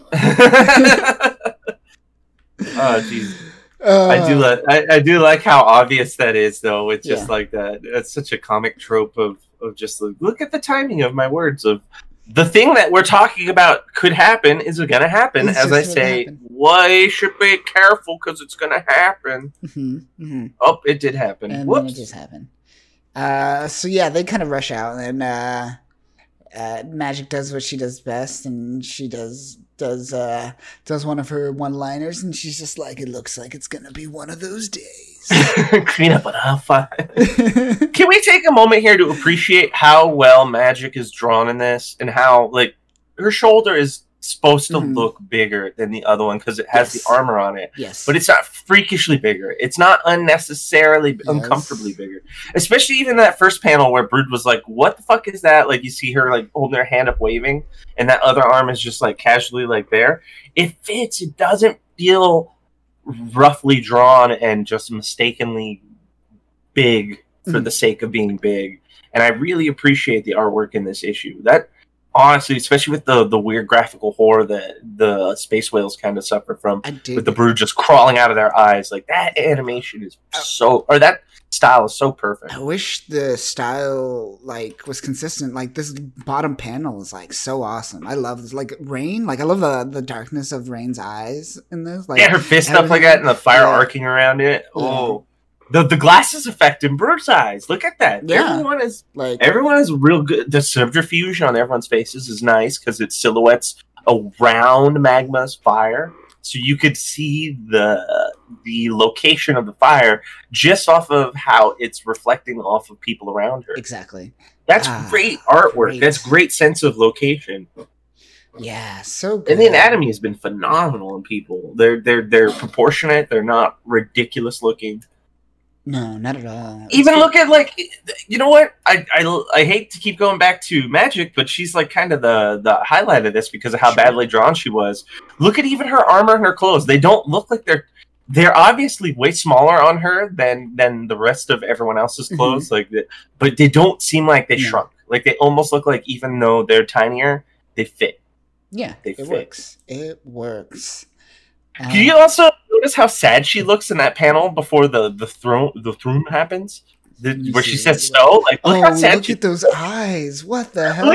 Oh, jeez. Uh, I do like I, I do like how obvious that is, though. It's just Yeah. like that. It's such a comic trope of of just like, look at the timing of my words. Of the thing that we're talking about could happen is going to happen. It's As just I gonna say, happen. why should be careful because it's going to happen. mhm, mhm. Oh, it did happen. And then Whoops. it just happened. Uh, so yeah, they kind of rush out, and uh, uh, Magic does what she does best, and she does does uh, does one of her one-liners, and she's just like, "It looks like it's gonna be one of those days." Clean up an alpha. Can we take a moment here to appreciate how well Magic is drawn in this, and how like her shoulder is supposed to Mhm. look bigger than the other one because it has Yes. the armor on it, Yes, but it's not freakishly bigger. It's not unnecessarily Yes. uncomfortably bigger. Especially even that first panel where Brood was like, "What the fuck is that?" Like you see her like holding her hand up, waving, and that other arm is just like casually like there. It fits. It doesn't feel roughly drawn and just mistakenly big for Mhm. the sake of being big. And I really appreciate the artwork in this issue. That honestly, especially with the the weird graphical horror that the space whales kind of suffer from, I did. with the brood just crawling out of their eyes, like that animation is so, or that style is so perfect. I wish the style like was consistent. Like this bottom panel is like so awesome. I love this. Like Rain. Like I love the the darkness of Rain's eyes in this. Like Yeah, her fist up like that and the fire Yeah. arcing around it. Yeah. Oh, the the glasses effect in Brood's eyes. Look at that. Yeah. Everyone is like everyone is real good. The subterfuge on everyone's faces is nice because it silhouettes around Magma's fire, so you could see the the location of the fire just off of how it's reflecting off of people around her. exactly. That's Ah, great artwork. great. That's great sense of location. Yeah, so good. And the anatomy has been phenomenal in people. They're they're they're proportionate. They're not ridiculous looking. No, not at all. Even look at, like, you know what? I, I, I hate to keep going back to Magic, but she's like kind of the, the highlight of this because of how sure. badly drawn she was. Look at even her armor and her clothes. They don't look like they're they're obviously way smaller on her than than the rest of everyone else's clothes. Mm-hmm. Like, but they don't seem like they no. shrunk. Like they almost look like even though they're tinier, they fit. Yeah, they it fit. works. It works. Um, Can you also notice how sad she looks in that panel before the the throne the throne happens, the, where she says "so"? Like, look oh, how sad look she at those eyes! What the hell?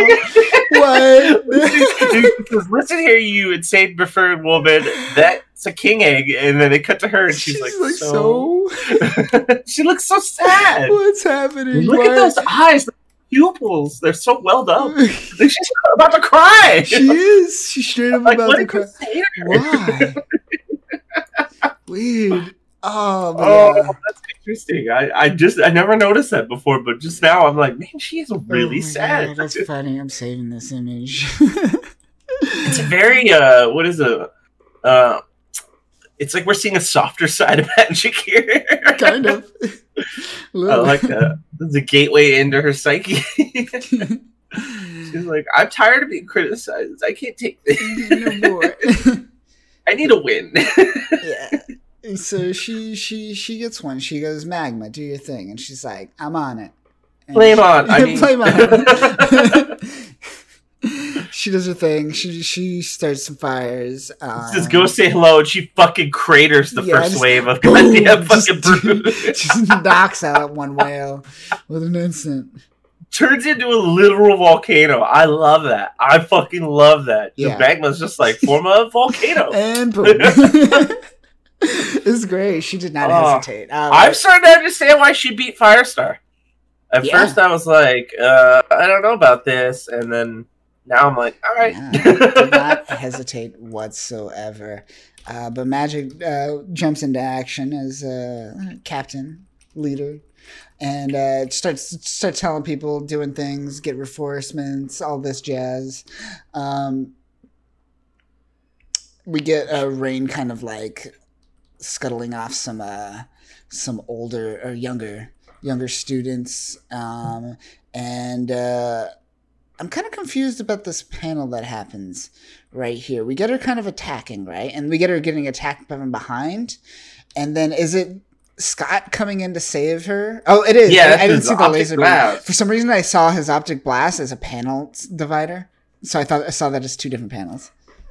What? Listen here, you insane preferred woman. That's a king egg, and then they cut to her, and she's, she's like, like, "So." so? She looks so sad. What's happening? Look what? at those eyes. Pupils, they're so welled up. She's about to cry. She is. She's straight up like, about to cry. Why? Weird. Oh, oh, that's interesting. I, I just I never noticed that before, but just now I'm like, man, she is really oh sad. God, that's funny. I'm saving this image. It's a very uh, what is it? Uh, it's like we're seeing a softer side of Magic here. Kind of. I like that. It's a gateway into her psyche. She's like, I'm tired of being criticized. I can't take this no more. I need a win. Yeah. So she she she gets one. She goes, Magma, do your thing, and she's like, I'm on it. And Flame she, on. I mean. Flame on. She does her thing. She she starts some fires. Um, just go say hello, and she fucking craters the yeah, first just, wave of boom, goddamn fucking brood. Just knocks out one whale with an instant. Turns into a literal volcano. I love that. I fucking love that. Yeah. The magma's just like form a volcano. And boom. It's great. She did not uh, hesitate. Um, I'm starting to understand why she beat Firestar. At yeah. first I was like, uh, I don't know about this, and then now I'm like, all right. Yeah, did not hesitate whatsoever. Uh, but Magic uh, jumps into action as uh, captain, leader, and uh, starts starts telling people, doing things, get reinforcements, all this jazz. Um, we get uh, Rain kind of like scuttling off some uh, some older or younger younger students, um, and. Uh, I'm kind of confused about this panel that happens right here. We get her kind of attacking, right? And we get her getting attacked from behind. And then is it Scott coming in to save her? Oh, it is. Yeah, I, I didn't see the laser beam. For some reason, I saw his optic blast as a panel divider. So I thought I saw that as two different panels.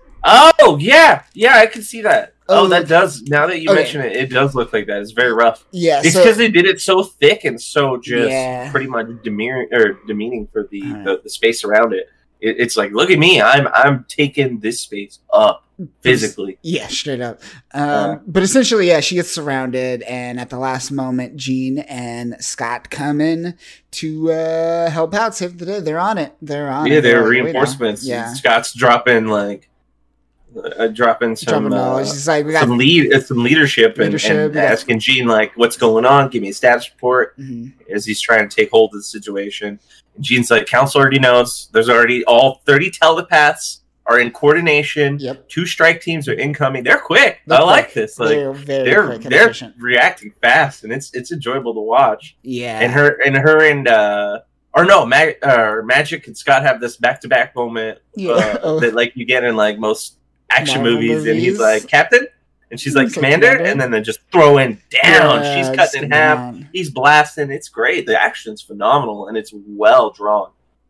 Oh, yeah. Yeah, I can see that. Oh, oh that does. Now that you okay. mention it, it does look like that. It's very rough. Yeah, it's because so, they did it so thick and so just yeah. pretty much demeaning or demeaning for the, right. the, the space around it. it. It's like, look at me, I'm I'm taking this space up physically. Yeah, straight up. Um, uh, but essentially, yeah, she gets surrounded, and at the last moment, Jean and Scott come in to uh, help out, save the day. They're on it. They're on yeah, it. they're, they're reinforcements. Yeah, Scott's dropping like. Uh, dropping some dropping uh, like, we got some lead, uh, some leadership, leadership and, and yeah. asking Jean like, "What's going on? Give me a status report." Mm-hmm. As he's trying to take hold of the situation, and Jean's like, "Council already knows. There's already all thirty telepaths are in coordination. Yep. Two strike teams are incoming. They're quick. They're I quick. like this. Like they're very they're quick and they're efficient. reacting fast, and it's it's enjoyable to watch. Yeah, and her and her and uh, or no, Mag- uh, Magic and Scott have this back to back moment yeah. uh, oh. that like you get in like most. Action Marvel movies, movies, and he's like Captain, and she's like he's Commander, like, Commander, and then they're just throwing down. Yeah, She's cutting in half. Down. He's blasting. It's great. The action's phenomenal, and it's well drawn.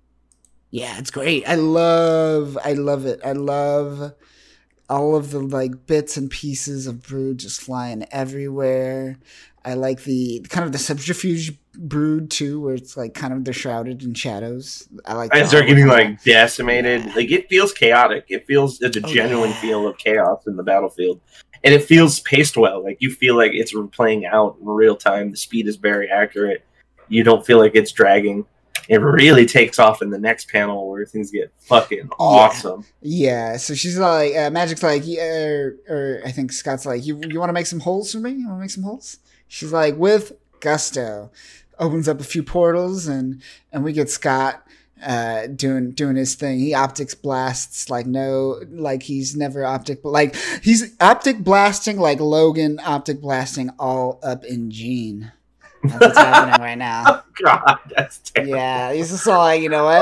Yeah, it's great. I love, I love it. I love all of the like bits and pieces of Brood just flying everywhere. I like the kind of the subterfuge Brood too, where it's like kind of they're shrouded in shadows. I like as they're getting like decimated. Yeah. Like it feels chaotic. It feels it's a oh, genuine yeah. feel of chaos in the battlefield, and it feels paced well. Like you feel like it's playing out in real time. The speed is very accurate. You don't feel like it's dragging. It really takes off in the next panel where things get fucking awesome. Yeah, yeah. So she's like, uh, Magic's like, yeah, or, or I think Scott's like, you you want to make some holes for me? You want to make some holes? She's like, with gusto. Opens up a few portals, and and we get Scott uh, doing doing his thing. He optics blasts like no, like he's never optic, like he's optic blasting like Logan optic blasting all up in Jean. That's what's happening right now. Oh God, that's terrible. Yeah, he's just all like, you know what?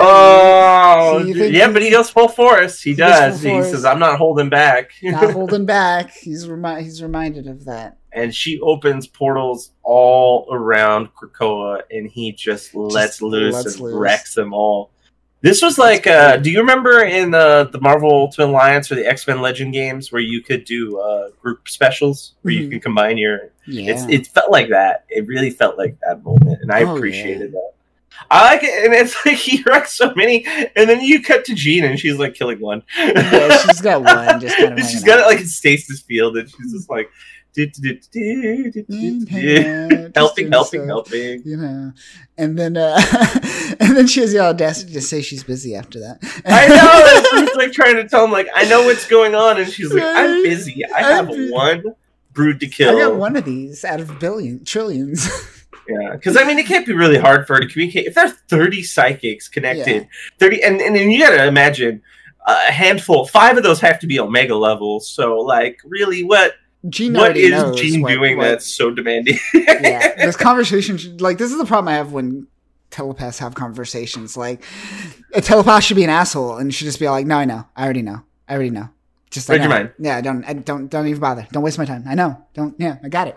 Oh, So you think yeah, he- but he goes full force. He, He goes does. full He force. says, "I'm not holding back." Not holding back. He's remi- he's reminded of that. And she opens portals all around Krakoa, and he just lets loose lets and loose. wrecks them all. This was like, uh, do you remember in the the Marvel Twin Alliance or the X-Men Legend games where you could do uh, group specials where you Mhm. can combine your? Yeah. It's it felt like that. It really felt like that moment, and I Oh, appreciated that. I like it, and it's like he wrecks so many, and then you cut to Jean, and she's like killing one. Yeah, she's got one, just kind of And she's hanging got out. it like in Stasis Field, and she's just like, do, do, do, do, do, do, do. Yeah, just helping, doing helping, stuff. helping. You know, and then uh, and then she has the audacity to say she's busy after that. I know. And Bruce's like trying to tell him, like, I know what's going on, and she's like, I'm Right. busy. I I'm have busy. one brood to kill. I got one of these out of billion trillions. Yeah, because I mean, it can't be really hard for her to communicate. If there's thirty psychics connected, Yeah. thirty, and, and then you got to imagine a handful. Five of those have to be Omega levels. So, like, really, what Jean what already is knows Jean what- doing what- that's so demanding? yeah, this conversation should, like, this is the problem I have when telepaths have conversations. Like, a telepath should be an asshole and should just be like, no, I know, I already know, I already know. Just I Read your know. mind. Yeah, don't, I don't, don't even bother. Don't waste my time. I know. Don't. Yeah, I got it.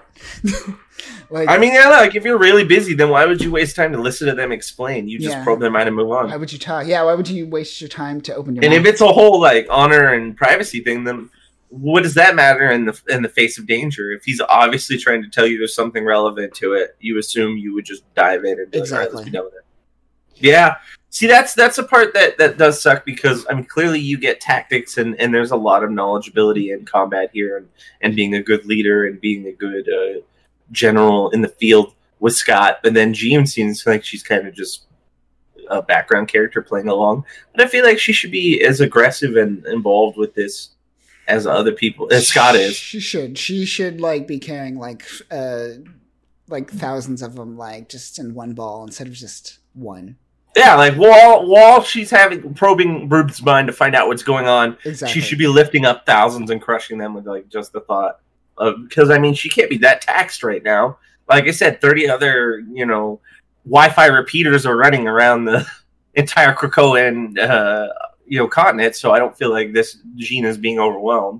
like, I mean, yeah, like if you're really busy, then why would you waste time to listen to them explain? You just Yeah. probe their mind and move on. why would you talk? Yeah, why would you waste your time to open your And mouth? if it's a whole like honor and privacy thing, then what does that matter in the in the face of danger? If he's obviously trying to tell you there's something relevant to it, you assume you would just dive in and be like, all right, let's Exactly. be done with it. Yeah. See, that's that's a part that, that does suck because I mean, clearly you get tactics and, and there's a lot of knowledgeability in combat here and, and being a good leader and being a good uh, general in the field with Scott. But then Jean seems like she's kind of just a background character playing along. But I feel like she should be as aggressive and involved with this as other people as Scott is. She should. She should like be carrying like uh like thousands of them like just in one ball instead of just one. Yeah, like while while she's having probing Bruce's mind to find out what's going on, Exactly. she should be lifting up thousands and crushing them with like just the thought of because I mean she can't be that taxed right now. Like I said, thirty other you know Wi-Fi repeaters are running around the entire Krakoan uh, you know continent, so I don't feel like this Jean is being overwhelmed.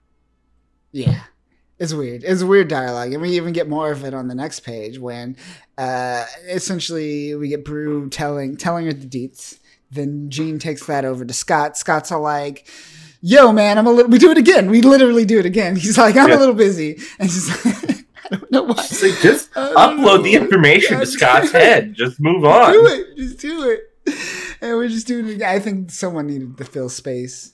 Yeah. It's weird. It's weird dialogue. And we even get more of it on the next page when uh, essentially we get Brew telling telling her the deets. Then Jean takes that over to Scott. Scott's all like, yo, man, I'm a little... We do it again. We literally do it again. He's like, I'm Yeah. a little busy. And she's like, I don't know why. It's like, just I don't upload the know. information Yeah, to Scott's do it. head. Just move on. Do it. Just do it. And we're just doing it again. I think someone needed to fill space.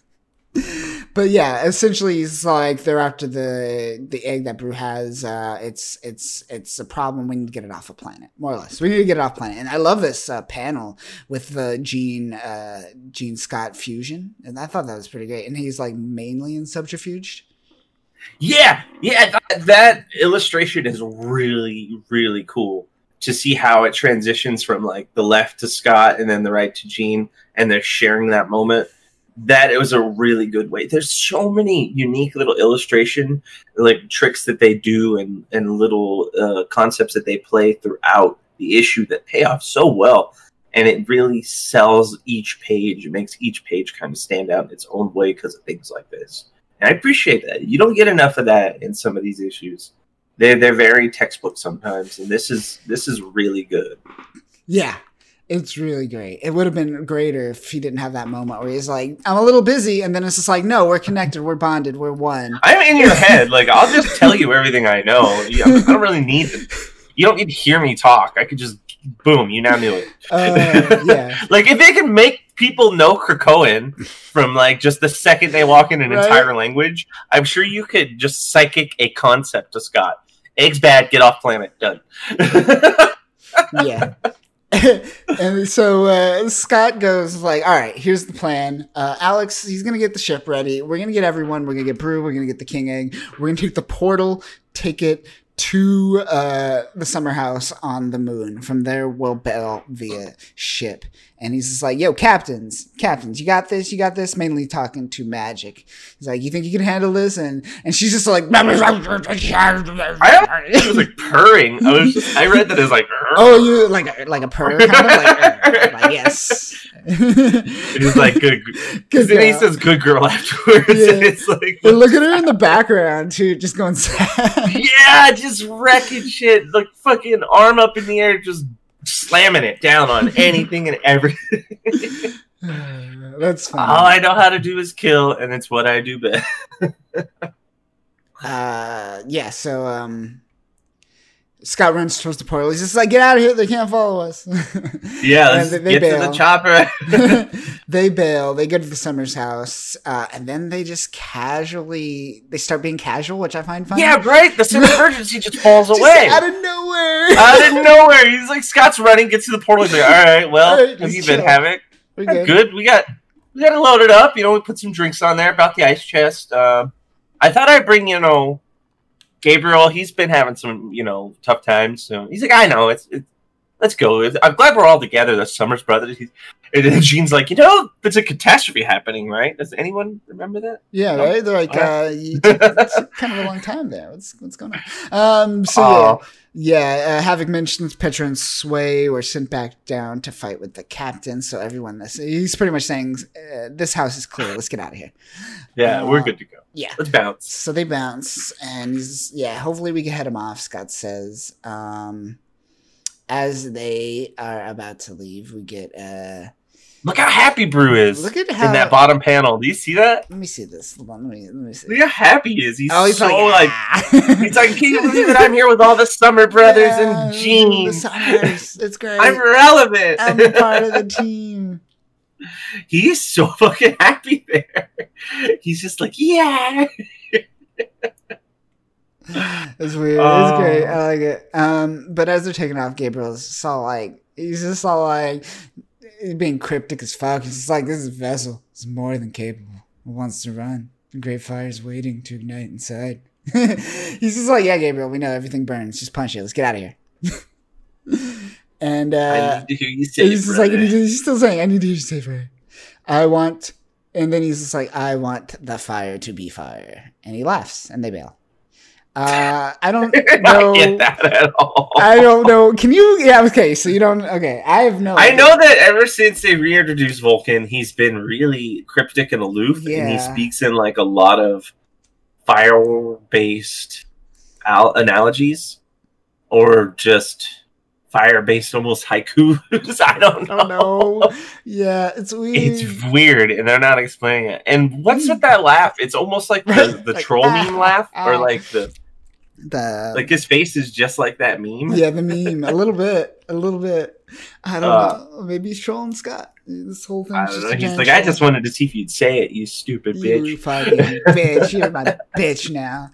But yeah, essentially, it's like they're after the the egg that Brew has. Uh, it's it's it's a problem. We need to get it off a planet, more or less. We need to get it off planet. And I love this uh, panel with the Gene uh, Gene Scott fusion, and I thought that was pretty great. And he's like mainly in subterfuge. Yeah, yeah, that, that illustration is really, really cool to see how it transitions from like the left to Scott and then the right to Jean, and they're sharing that moment. That it was a really good way. There's so many unique little illustration like tricks that they do and and little uh, concepts that they play throughout the issue that pay off so well, and it really sells each page. It makes each page kind of stand out in its own way because of things like this. And I appreciate that. You don't get enough of that in some of these issues. They're they're very textbook sometimes, and this is this is really good. Yeah. It's really great. It would have been greater if he didn't have that moment where he's like, I'm a little busy. And then it's just like, no, we're connected. We're bonded. We're one. I'm in your head. Like, I'll just tell you everything I know. Yeah, I don't really need to. You don't need to hear me talk. I could just, boom, you now knew it. Uh, yeah. Like, if they can make people know Krakoan from, like, just the second they walk in an Right. entire language, I'm sure you could just psychic a concept to Scott. Egg's bad, get off planet. Done. Yeah. And so uh, Scott goes like, all right, here's the plan. Uh, Alex, he's going to get the ship ready. We're going to get everyone. We're going to get Brew. We're going to get the King Egg. We're going to take the portal, take it to uh, the summer house on the moon. From there, we'll bail via ship. And he's just like, yo, captains, captains, you got this, you got this. Mainly talking to Magic. He's like, you think you can handle this? And and she's just like, I was like purring. I was just, I read that as like, oh, you like like a purr, kind of like, like yes. It was like good. Because then he says "good girl" afterwards. Yeah. And it's like, but look at her in the background too, just going sad. Yeah, just wrecking shit, like fucking arm up in the air, just slamming it down on anything and everything. That's fine. All I know how to do is kill, and it's what I do best. uh, yeah. So, um, Scott runs towards the portal. He's just like, "Get out of here! They can't follow us." Yeah, let's they, they get bail. to the chopper. They bail. They go to the Summers house, uh, and then they just casually they start being casual, which I find funny. Yeah, right. The sense of urgency just falls just away out of nowhere. Out of nowhere, he's like, Scott's running, gets to the portal. He's like, "All right, well, All right, have you chill. been Havoc? We're good. good. We got we got it loaded up. You know, we put some drinks on there about the ice chest. Uh, I thought I'd bring you know." Gabriel, he's been having some, you know, tough times. So he's like, I know, it's, it's let's go. I'm glad we're all together. The Summers brothers. He's, and then Jean's like, you know, there's a catastrophe happening, right? Does anyone remember that? Yeah, no? right. They're like, uh, you took, it took kind of a long time there. What's what's going on? Um, so oh. yeah, yeah. Uh, Havoc mentions Petra and Sway were sent back down to fight with the captain. So everyone, this he's pretty much saying, uh, this house is clear. Let's get out of here. Yeah, uh, we're good to go. Yeah, let's bounce. So they bounce, and he's yeah. Hopefully, we can head him off. Scott says. Um, as they are about to leave, we get uh. Look how happy Brew is. Look at how in that bottom panel. Do you see that? Let me see this. Hold on, let me let me see. Look how happy he is. He's, oh, he's so like, ah. like he's like, can you believe it? I'm here with all the Summer brothers yeah, and Jean. The Summers. It's great. I'm relevant. I'm part of the team. He's so fucking happy there. He's just like, yeah. It's weird. Uh, it's great. I like it. Um, but as they're taking off, Gabriel's just all like, he's just all like, he's being cryptic as fuck. He's just like, this is a vessel. It's more than capable. It wants to run. The great fire is waiting to ignite inside. He's just like, yeah, Gabriel, we know everything burns. Just punch it. Let's get out of here. And uh, I need to hear you say he's it, just like, he's still saying, I need to hear you say fire. I want, and then he's just like, I want the fire to be fire. And he laughs, and they bail. Uh, I don't know. I get that at all. I don't know. Can you? Yeah, okay. So you don't. Okay, I have no. I idea. know that ever since they reintroduced Vulcan, he's been really cryptic and aloof, yeah. and he speaks in like a lot of fire-based al- analogies, or just fire-based almost haikus. I don't know. I don't know. Yeah, it's weird. It's weird, and they're not explaining it. And what's with that laugh? It's almost like the, the like, troll ah, meme laugh, ah. or like the. The like his face is just like that meme. Yeah, the meme. A little bit. A little bit. I don't uh, know. Maybe he's trolling Scott. This whole thing. He's like, troll. I just wanted to see if you'd say it, you stupid you bitch. Fucking bitch. You're my bitch now.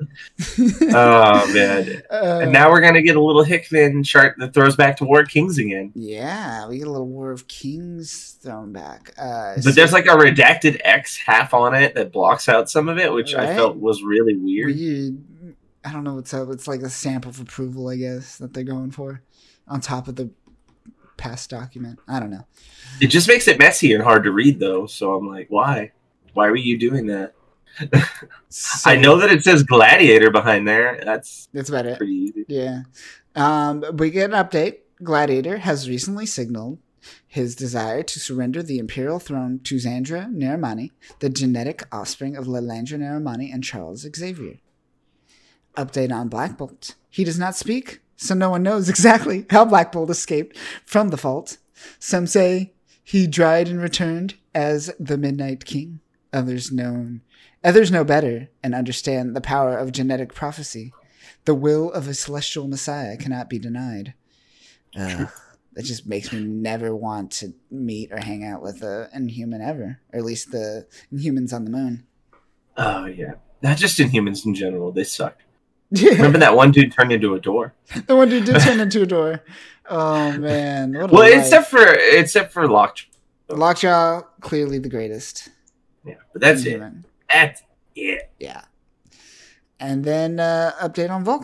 Oh man. Uh, and now we're gonna get a little Hickman chart that throws back to War of Kings again. Yeah, we get a little War of Kings thrown back. Uh, but so, there's like a redacted X half on it that blocks out some of it, which right? I felt was really weird. weird. I don't know what's up. It's like a stamp of approval, I guess, that they're going for on top of the past document. I don't know. It just makes it messy and hard to read, though. So I'm like, why? Why were you doing that? So, I know that it says Gladiator behind there. That's that's about it. Pretty easy. Yeah. Um, we get an update. Gladiator has recently signaled his desire to surrender the imperial throne to Xandra Neramani, the genetic offspring of Lilandra Neramani and Charles Xavier. Update on Black Bolt. He does not speak, so no one knows exactly how Black Bolt escaped from the fault. Some say he died and returned as the Midnight King. Others known, others know better and understand the power of genetic prophecy. The will of a celestial messiah cannot be denied. Uh, that just makes me never want to meet or hang out with an Inhuman ever, or at least the Inhumans on the moon. Oh yeah, not just Inhumans in general. They suck. Yeah. Remember that one dude turned into a door? The one dude did turn into a door. Oh man! What well, except for except for Lockjaw. Lockjaw, clearly the greatest. Yeah, but that's Inhuman. it. That's it. Yeah. And then uh, update on Vulcan.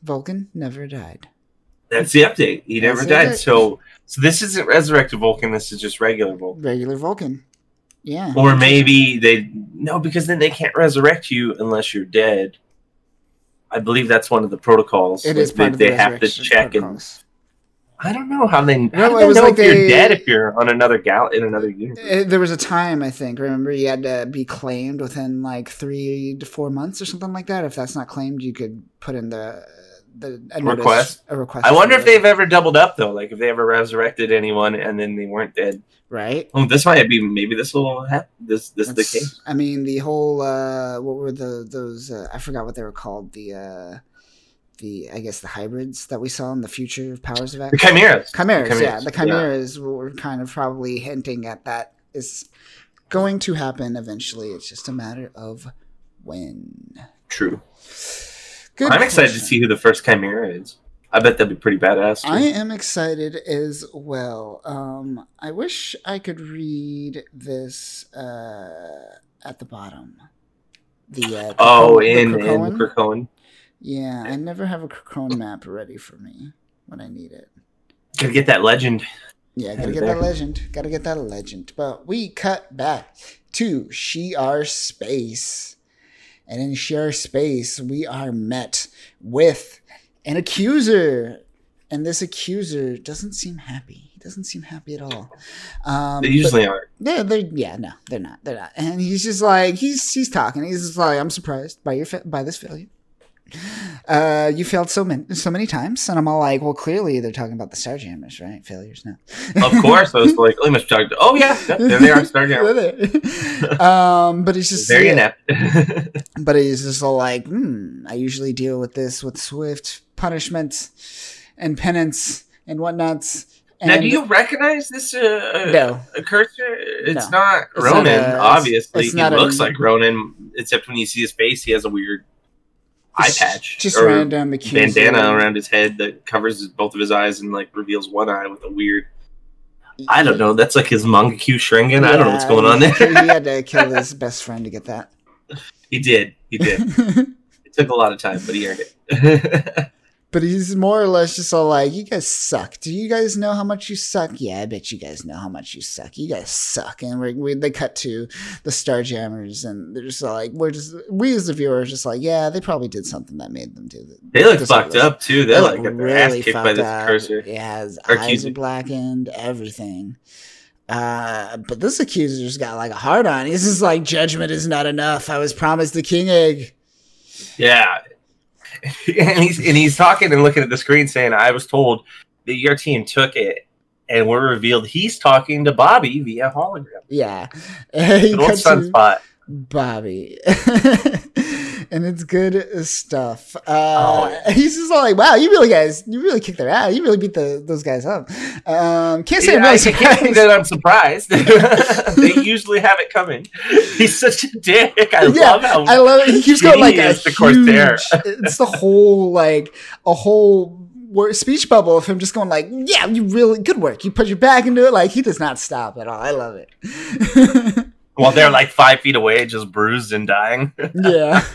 Vulcan never died. That's the update. He That's never the died. update. So, so this isn't resurrected Vulcan. This is just regular Vulcan. Regular Vulcan. Yeah. Or maybe they no, because then they can't resurrect you unless you're dead. I believe that's one of the protocols. It like is part they, of the they have to check protocols. and. I don't know how they. How Well, do it they was know like if you're they- dead if you're on another gal in another universe. It, there was a time, I think. Remember, you had to be claimed within like three to four months or something like that. If that's not claimed, you could put in the the a notice, Request? A request. I wonder for if they've ever doubled up though. Like if they ever resurrected anyone and then they weren't dead. right. Oh, this might be. Maybe this will happen. This this is the That's- case. I mean, the whole uh, what were the those? Uh, I forgot what they were called. The uh, the I guess the hybrids that we saw in the future of Powers of The X. chimeras. Chimeras, The yeah, the chimeras were kind of probably hinting at that is going to happen eventually. It's just a matter of when. True. Good I'm excited to question. see who the first chimera is. I bet that'd be pretty badass. Too. I am excited as well. Um, I wish I could read this uh, at the bottom. The uh, oh, Krakoan- in the in Krakoan. Krakoan. Yeah, I never have a Krakoan map ready for me when I need it. Gotta get that legend. Yeah, gotta Right get there. that legend. Gotta get that legend. But we cut back to Shi'ar Space. And in Shi'ar Space, we are met with an accuser. And this accuser doesn't seem happy. He doesn't seem happy at all. Um, They but- usually aren't. they're, they're, yeah, no, they're not. They're not. And he's just like, he's he's talking. He's just like, I'm surprised by your fa- by this failure. Uh, you failed so many so many times, and I'm all like, well, clearly they're talking about the Starjammers, right? Failures, no. Of course, I was like, oh, must talk. Oh yeah, yeah, there they are. Starjammers. um, but he's just Very yeah, inept. But he's just all like, hmm, I usually deal with this with swift punishment and penance and whatnot. And Now, do you recognize this uh, No. a cursor? It's No. not It's Ronan, not a- it's- obviously. it's He not a- looks like Ronan, except when you see his face, he has a weird eye It's patch. just or random accuser. bandana around his head that covers both of his eyes and like reveals one eye with a weird. I don't know. That's like his Mangaku Shringan. I don't know what's Yeah, going on he- there. He had to kill his best friend to get that. He did. He did. It took a lot of time, but he earned it. But he's more or less just all like, you guys suck. Do you guys know how much you suck? Yeah, I bet you guys know how much you suck. You guys suck. And we we they cut to the Starjammers, and they're just all like, we're just, we as the viewer are just like, yeah, they probably did something that made them do that. They look this fucked all this. up too. They're like got their ass kicked by fucked this up. cursor. Yeah, his Or eyes accuser. are blackened, everything. Uh, but this accuser's got like a hard on. He's just like, judgment is not enough. I was promised the king egg. Yeah. And he's and he's talking and looking at the screen saying, I was told that your team took it, and we're revealed he's talking to Bobby via hologram. Yeah. He Good old cuts to Sunspot. Bobby. And it's good stuff. Uh, Oh. He's just all like, wow, you really guys, you really kicked their ass. You really beat the, those guys up. Um, can't say Yeah, I'm I really can't say surprised. that I'm surprised. They usually have it coming. He's such a dick. I Yeah, love how I love it. He keeps going like He a is the Corsair. huge, it's the whole, like, a whole word, speech bubble of him just going like, yeah, you really, good work. You put your back into it. Like, he does not stop at all. I love it. while they're like five feet away, just bruised and dying. Yeah.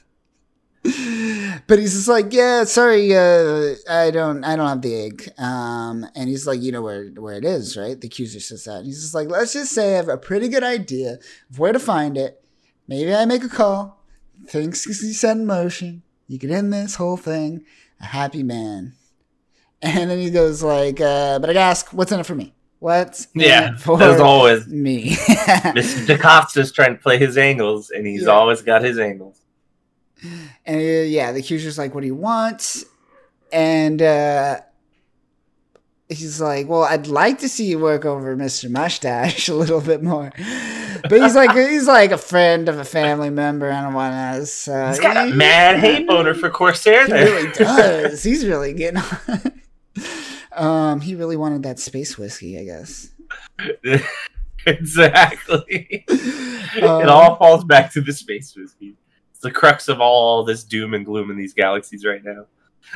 But he's just like, yeah, sorry, uh, I don't, I don't have the egg. Um, and he's like, you know where, where it is, right? The accuser says that. And he's just like, let's just say I have a pretty good idea of where to find it. Maybe I make a call. Things you set in motion. You can end this whole thing a happy man. And then he goes like, uh, but I ask, what's in it for me? What's in Yeah, it for as always. me? Mister DaCosta's trying to play his angles, and he's Yeah. always got his angles. And uh, yeah, the accuser's like, what do you want? And uh, he's like, well, I'd like to see you work over Mister Mustache a little bit more. But he's like, he's like a friend of a family member. I don't want to. So He's got a mad hate boner for Corsair He there. really does. He's really getting on. Um, he really wanted that space whiskey, I guess. Exactly. it Um, all falls back to the space whiskey. It's the crux of all this doom and gloom in these galaxies right now.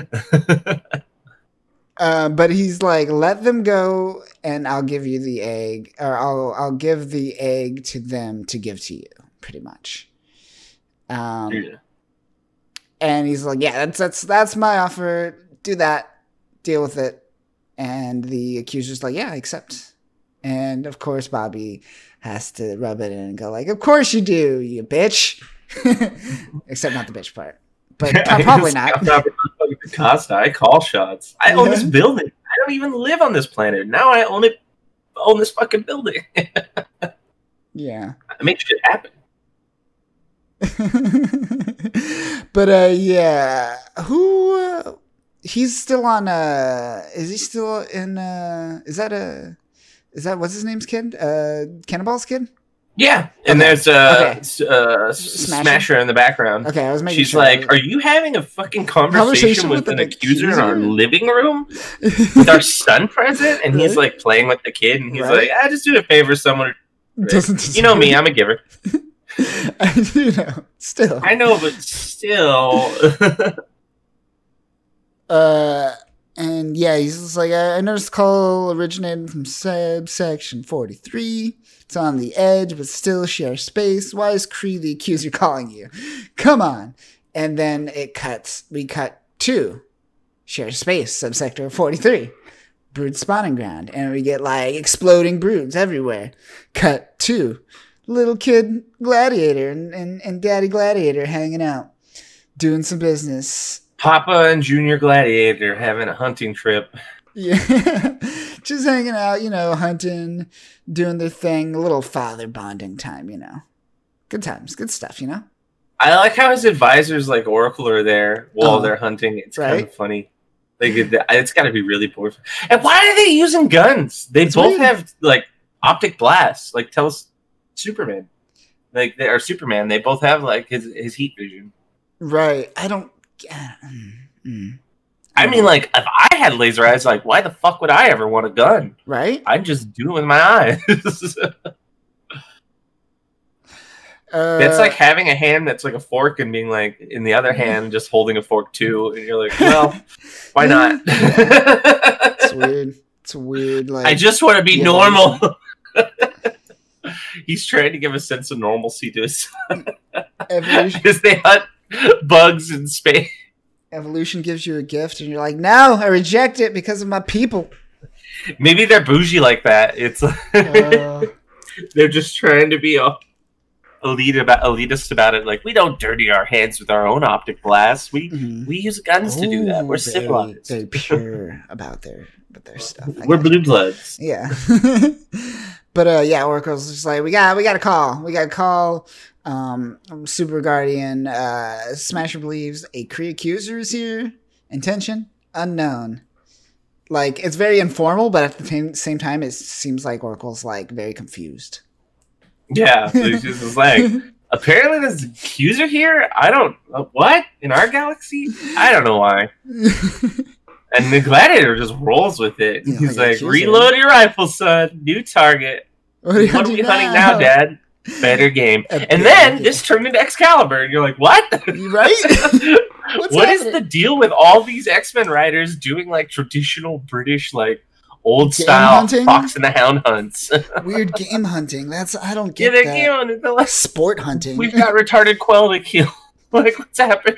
Uh, but he's like, let them go, and I'll give you the egg, or I'll I'll give the egg to them to give to you, pretty much. Um, Yeah. And he's like, yeah, that's that's that's my offer. Do that. Deal with it. And the accuser's like, yeah, I accept. And of course, Bobby has to rub it in and go like, of course you do, you bitch. Except not the bitch part. But probably not. Costa, I call shots. I own Yeah. this building. I don't even live on this planet. Now I own it. Own this fucking building. Yeah. I make shit happen. But uh yeah, who uh, he's still on uh is he still in uh is that a is that what's his name's kid? Uh Cannonball's kid? Yeah, and Okay. there's uh, Okay. s- uh Smasher? Smasher in the background. Okay, I was making She's sure. like, "Are you having a fucking conversation, Conversation with, with an an accuser, in our accuser? living room with our son present?" And he's Right. like playing with the kid, and he's Right. like, "I just do a favor, someone." Doesn't You know me, I'm a giver. I do know. Still. I know, but still. Uh, and yeah, he's just like, I, I noticed the call originated from subsection forty-three. It's on the edge, but still share space. Why is Kree the accuser calling you? Come on. And then it cuts. We cut to share space, subsector forty-three. Brood spawning ground. And we get like exploding broods everywhere. Cut to little kid Gladiator and, and, and Daddy Gladiator hanging out, doing some business. Papa and Junior Gladiator having a hunting trip. Yeah, just hanging out, you know, hunting, doing their thing, a little father bonding time, you know. Good times, good stuff, you know. I like how his advisors, like Oracle, are there while Uh-huh. they're hunting. It's kind Right. of funny. Like it, it's got to be really boring. And why are they using guns? They It's both weird. have like optic blasts. Like tell us, Superman. Like they are Superman. They both have like his his heat vision. Right. I don't. Uh, mm, mm. I mean, like if I had laser eyes, like why the fuck would I ever want a gun? Right. I'd just do it with my eyes. Uh, That's like having a hand that's like a fork and being like in the other hand just holding a fork too, and you're like, well, why not? it's weird. It's weird. Like I just want to be Yeah. normal. He's trying to give a sense of normalcy to his son evolution, because they hunt bugs in space. evolution gives you a gift, and you're like, no, I reject it because of my people. Maybe they're bougie like that. It's Uh, they're just trying to be a elite about elitist about it. Like we don't dirty our hands with our own optic blasts. We mhm. we use guns to do that. Ooh, We're very- civilized. Very pure about their about their stuff. I We're got you. blue bloods. Yeah. But uh yeah, Oracle's just like, we got we got a call. We got a call. Um Super Guardian, uh Smasher believes a Kree accuser is here. Intention unknown. Like it's very informal, but at the same same time it seems like Oracle's like very confused. Yeah, it's just it's like apparently there's an accuser here. I don't uh, what in our galaxy. I don't know why. And the Gladiator just rolls with it. Yeah, He's like like, accuser. "Reload your rifle, son. New target. What are, you What are we hunting now, Dad? Better game." A And better then game. this turned into Excalibur, and you're like, "What? Right? What's What is happening? the deal with all these X-Men writers doing like traditional British, like old Game style hunting? Fox and the Hound hunts?" Weird game hunting. That's I don't Yeah, get they're that. game hunting. They're like, Sport hunting. we've got retarded quell to kill. Like, what's happening?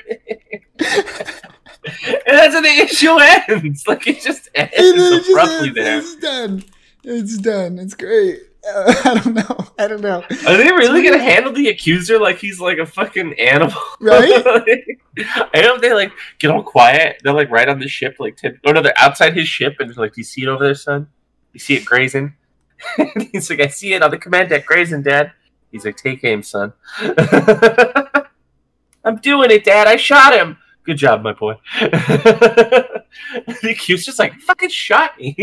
And that's how the issue ends. Like, it just ends It is- abruptly it's, there. It's done. It's done. It's great. Uh, I don't know. I don't know. Are they really It's gonna weird. handle the accuser like he's like a fucking animal? Right? I hope they like get all quiet. They're like right on the ship, like ten- oh no, they're outside his ship, and they're like, "Do you see it over there, son? You see it grazing?" And he's like, "I see it on the command deck grazing, Dad." He's like, "Take aim, son." I'm doing it, Dad. I shot him. Good job, my boy. The accuser's like, "Fucking shot me."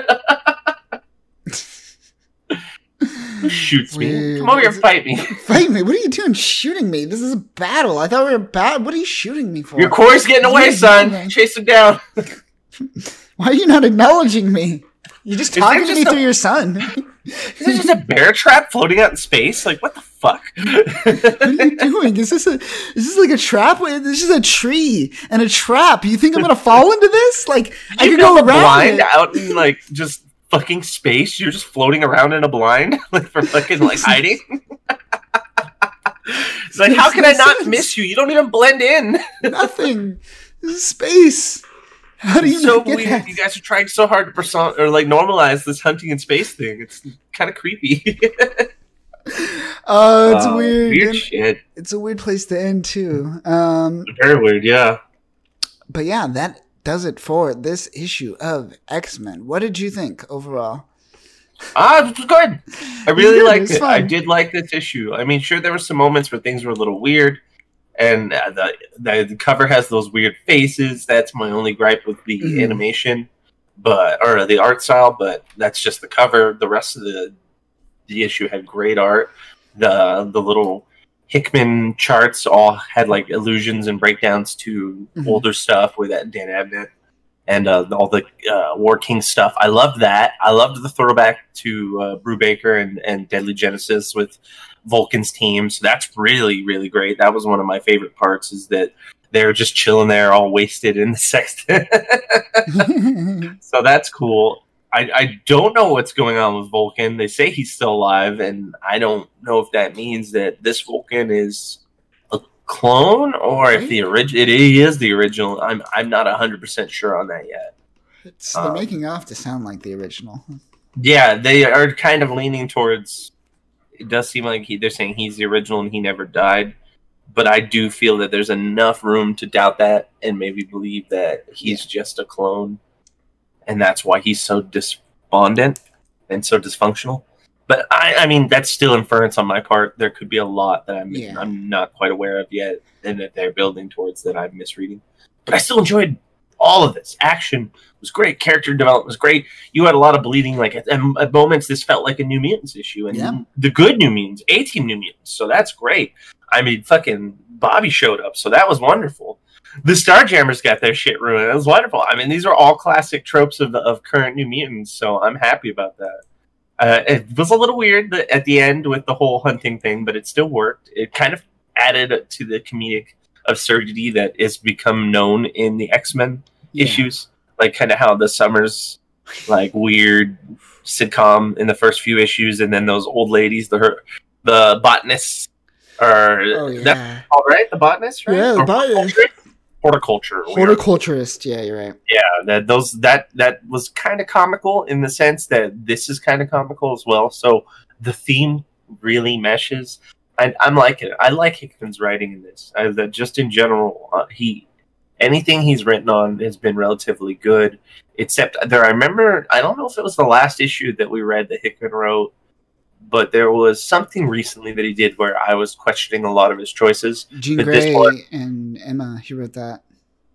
Who shoots me? Weird. Come over here and Is it- fight me. Fight me. What are you doing shooting me? This is a battle. I thought we were bad. What are you shooting me for? Your core's getting away, son. Chase him down. Why are you not acknowledging me? You're just Is talking that to just me a- through your son. Is this just a bear trap floating out in space? Like, what the fuck? What are you doing? Is this a is this like a trap? This is a tree and a trap. You think I'm gonna fall into this? Like I you could build go a around blind it. out in like just fucking space. You're just floating around in a blind, like for fucking like hiding. It's like, how can I not miss you? You don't even blend in. Nothing. This is space. How do you so not get weird? that? You guys are trying so hard to person or like normalize this hunting in space thing. It's kind of creepy. Oh, it's uh, weird. Weird And shit. it's a weird place to end too. Um, Very weird. Yeah. but yeah, that does it for this issue of X-Men. What did you think overall? Ah, it was good. I really good, liked it's it. fun. I did like this issue. I mean, sure, there were some moments where things were a little weird, and uh, the, the the cover has those weird faces. That's my only gripe with the Mhm. animation, but or the art style. But that's just the cover. The rest of the the issue had great art. The the little Hickman charts all had like allusions and breakdowns to Mhm. older stuff with that Dan Abnett. And uh, all the uh, War King stuff. I loved that. I loved the throwback to uh, Brubaker and, and Deadly Genesis with Vulcan's team. So that's really, really great. That was one of my favorite parts, is that they're just chilling there all wasted in the sexton. So that's cool. I, I don't know what's going on with Vulcan. They say he's still alive, and I don't know if that means that this Vulcan is a clone or if the original it is the original. I'm I'm not one hundred percent sure on that yet. It's, they're Um, making off to sound like the original. Yeah, they are kind of leaning towards. It does seem like he, they're saying he's the original and he never died, but I do feel that there's enough room to doubt that and maybe believe that he's just a clone, and that's why he's so despondent and so dysfunctional. But I, I mean, that's still inference on my part. There could be a lot that I'm Yeah. I'm not quite aware of yet, and that they're building towards that I'm misreading. But I still enjoyed all of this. Action was great. Character development was great. You had a lot of bleeding. Like at, at moments, this felt like a New Mutants issue, and Yeah. the good New Mutants, A-Team New Mutants. So that's great. I mean, fucking Bobby showed up, so that was wonderful. The Starjammers got their shit ruined. It was wonderful. I mean, these are all classic tropes of the, of current New Mutants, so I'm happy about that. Uh, it was a little weird that- at the end with the whole hunting thing, but it still worked. It kind of added to the comedic absurdity that is become known in the X-Men Yeah. issues, like kind of how the Summers like weird sitcom in the first few issues, and then those old ladies, the her, the botanists, or Oh that's yeah. all right, the botanists, right? Yeah, the Or botanist. horticulture, horticulture. weird. Horticulturist. Yeah, you're right. Yeah, that those that that was kind of comical in the sense that this is kind of comical as well. So the theme really meshes. I, I'm liking it. I like Hickman's writing in this. I, that just in general, uh, he anything he's written on has been relatively good. Except there, I remember. I don't know if it was the last issue that we read that Hickman wrote, but there was something recently that he did where I was questioning a lot of his choices. Jean But this Grey one- and Emma. He wrote that.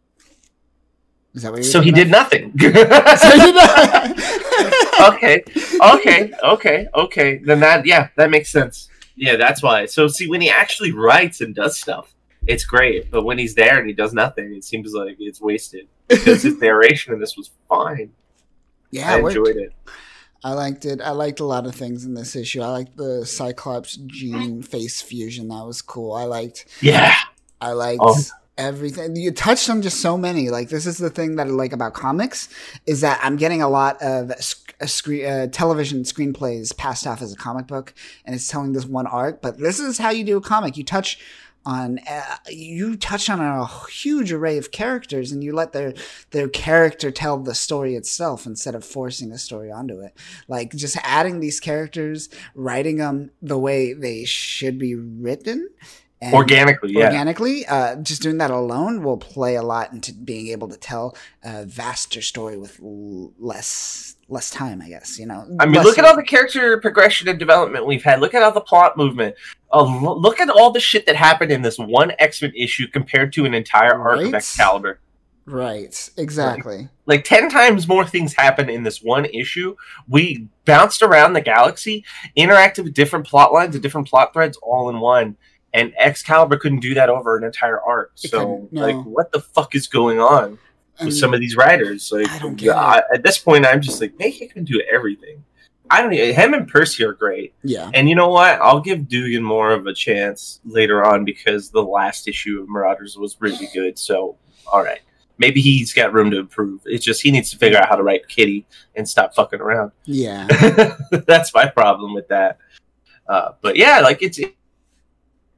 Is that what you're So he did thinking nothing. of? So he did not. okay, okay, okay, okay. Then that, yeah, that makes sense. Yeah, that's why. So see, when he actually writes and does stuff, it's great. But when he's there and he does nothing, it seems like it's wasted. Because his narration in this was fine. Yeah, I it worked. enjoyed it. I liked it. I liked a lot of things in this issue. I liked the Cyclops Jean face fusion. That was cool. I liked. Yeah. I liked Oh. everything. You touched on just so many. Like this is the thing that I like about comics is that I'm getting a lot of sc- a screen, uh, television screenplays passed off as a comic book, and it's telling this one arc. But this is how you do a comic. You touch on uh, you touch on a huge array of characters, and you let their their character tell the story itself instead of forcing a story onto it. Like just adding these characters, writing them the way they should be written. And Organically, yeah. organically, uh, just doing that alone will play a lot into being able to tell a vaster story with l- less less time, I guess. You know, I mean, Less- look at all the character progression and development we've had. Look at all the plot movement. Uh, lo- look at all the shit that happened in this one X-Men issue compared to an entire arc of Right? Excalibur. right, exactly. Like ten times more things happened in this one issue. We bounced around the galaxy, interacted with different plot lines and different plot threads all in one. And Excalibur couldn't do that over an entire arc. It So, couldn't, no. like, what the fuck is going on with And some of these writers? Like, I don't get I- at this point, I'm just like, they can do everything. I don't. Even, him and Percy are great. yeah, And you know what? I'll give Dugan more of a chance later on because the last issue of Marauders was really good. So, all right. Maybe he's got room to improve. It's just he needs to figure out how to write Kitty and stop fucking around. yeah. That's my problem with that. Uh, but yeah, like it's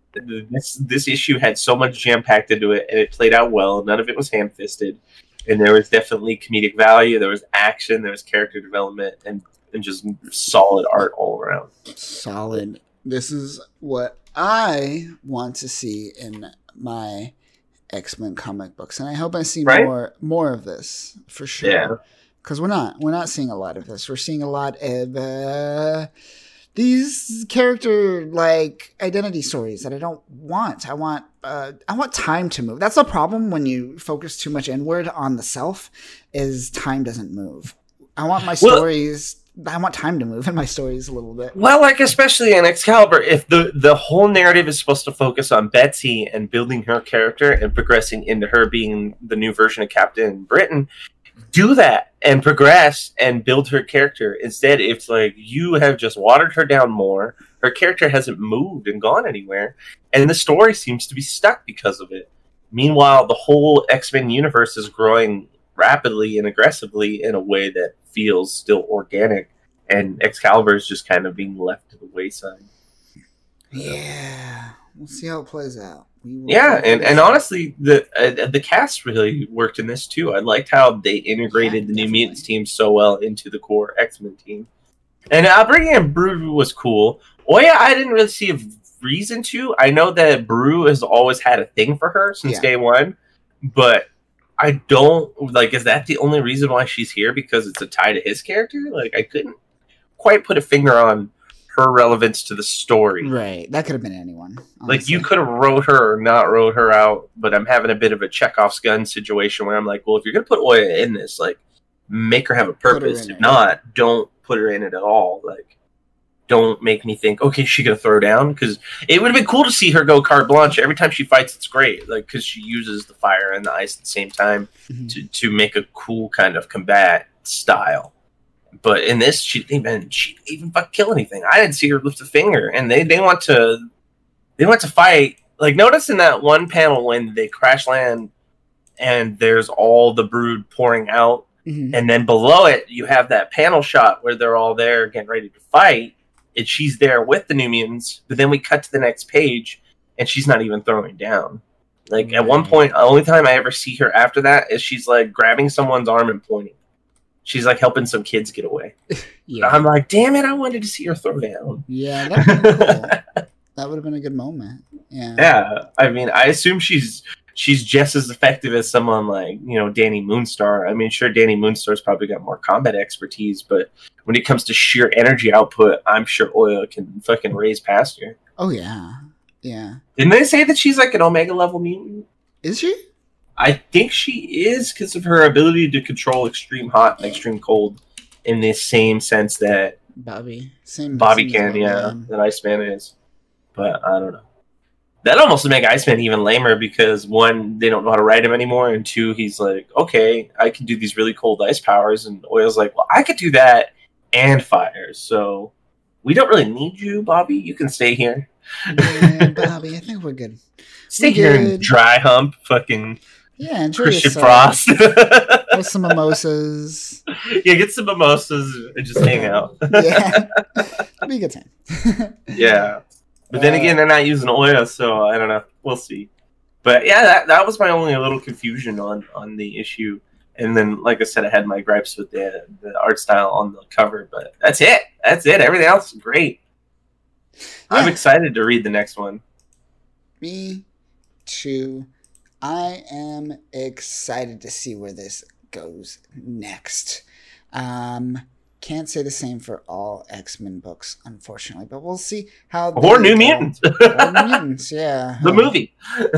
this this issue had so much jam packed into it, and it played out well. None of it was ham fisted, and there was definitely comedic value. There was action. There was character development, and and just solid art all around. Solid. This is what I want to see in my X-Men comic books, and I hope I see right? more more of this for sure. Yeah, because we're not we're not seeing a lot of this. We're seeing a lot of. Uh, These character like identity stories that I don't want. I want uh, I want time to move. That's the problem when you focus too much inward on the self. Is time doesn't move. I want my well, stories. I want time to move in my stories a little bit. Well, like especially in Excalibur, if the the whole narrative is supposed to focus on Betsy and building her character and progressing into her being the new version of Captain Britain. Do that and progress and build her character. Instead, it's like you have just watered her down more. Her character hasn't moved and gone anywhere, and the story seems to be stuck because of it. Meanwhile, the whole X-Men universe is growing rapidly and aggressively in a way that feels still organic, and Excalibur is just kind of being left to the wayside. Yeah, we'll see how it plays out. Yeah, and, and honestly, the uh, the cast really worked in this too. I liked how they integrated yeah, the New Mutants team so well into the core X-Men team. And uh, bringing in Brew was cool. Oya, I didn't really see a reason to. I know that Brew has always had a thing for her since yeah. day one, but I don't, like, is that the only reason why she's here? Because it's a tie to his character? Like, I couldn't quite put a finger on her relevance to the story. Right. That could have been anyone. Honestly. Like, you could have wrote her or not wrote her out, but I'm having a bit of a Chekhov's gun situation where I'm like, well, if you're going to put Oya in this, like, make her have a purpose. If it. not, don't put her in it at all. Like, don't make me think, okay, she's going to throw down? Because it would have been cool to see her go carte blanche. Every time she fights, it's great. Like, because she uses the fire and the ice at the same time mm-hmm. to, to make a cool kind of combat style. But in this, she didn't even she didn't even fuck kill anything. I didn't see her lift a finger, and they, they want to they want to fight. Like, notice in that one panel when they crash land, and there's all the brood pouring out, mm-hmm. and then below it you have that panel shot where they're all there getting ready to fight, and she's there with the New Mutants. But then we cut to the next page, and she's not even throwing down. Like mm-hmm. at one point, the only time I ever see her after that is she's like grabbing someone's arm and pointing. She's like helping some kids get away. Yeah. I'm like, damn it, I wanted to see her throw down. Yeah, that would have been cool. That would have been a good moment. Yeah. Yeah. I mean, I assume she's she's just as effective as someone like, you know, Danny Moonstar. I mean, sure, Danny Moonstar's probably got more combat expertise, but when it comes to sheer energy output, I'm sure Oya can fucking raise past her. Oh, yeah. Yeah. Didn't they say that she's like an Omega level mutant? Is she? I think she is because of her ability to control extreme hot and extreme cold in the same sense that Bobby, same Bobby can, yeah, that Iceman is. But I don't know. That almost would make Iceman even lamer because one, they don't know how to ride him anymore, and two, he's like, okay, I can do these really cold ice powers, and Oil's like, well, I could do that and fire, so we don't really need you, Bobby. You can stay here. Yeah, Bobby, I think we're good. Stay we're here good. and dry hump, fucking. Yeah, enjoy Christian yourself. Frost. With some mimosas. Yeah, get some mimosas and just hang out. Yeah. It'll be a good time. Yeah. But then again, they're not using Oya, so I don't know. We'll see. But yeah, that, that was my only little confusion on, on the issue. And then, like I said, I had my gripes with the, the art style on the cover. But that's it. That's it. Everything else is great. Yeah. I'm excited to read the next one. Me too. I am excited to see where this goes next. Um, can't say the same for all X-Men books, unfortunately, but we'll see how. Or New Mutants. Or New Mutants, yeah. The movie.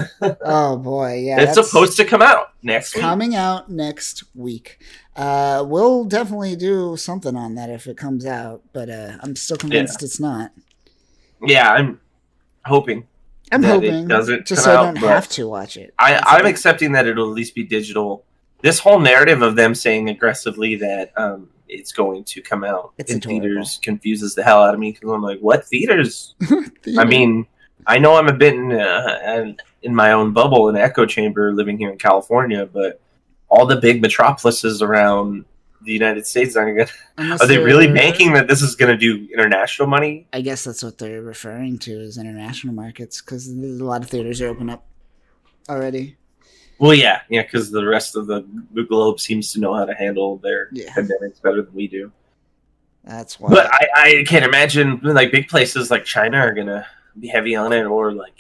Oh boy, yeah. It's supposed to come out next week. Coming out next week. Uh, we'll definitely do something on that if it comes out, but uh, I'm still convinced yeah. it's not. Yeah, I'm hoping. I'm hoping, just so I don't have to watch it. I, I'm accepting that it'll at least be digital. This whole narrative of them saying aggressively that um, it's going to come out it's in adorable. Theaters confuses the hell out of me because I'm like, what theaters? I mean, I know I'm a bit in, uh, in my own bubble, in an echo chamber living here in California, but all the big metropolises around the United States aren't going to. Unless Are they really they're- banking that this is going to do international money? I guess that's what they're referring to as international markets, because a lot of theaters are open up already. Well, yeah, yeah, because the rest of the, the globe seems to know how to handle their Yeah. pandemics better than we do. That's why. But I, I can't imagine like big places like China are gonna be heavy on it, or like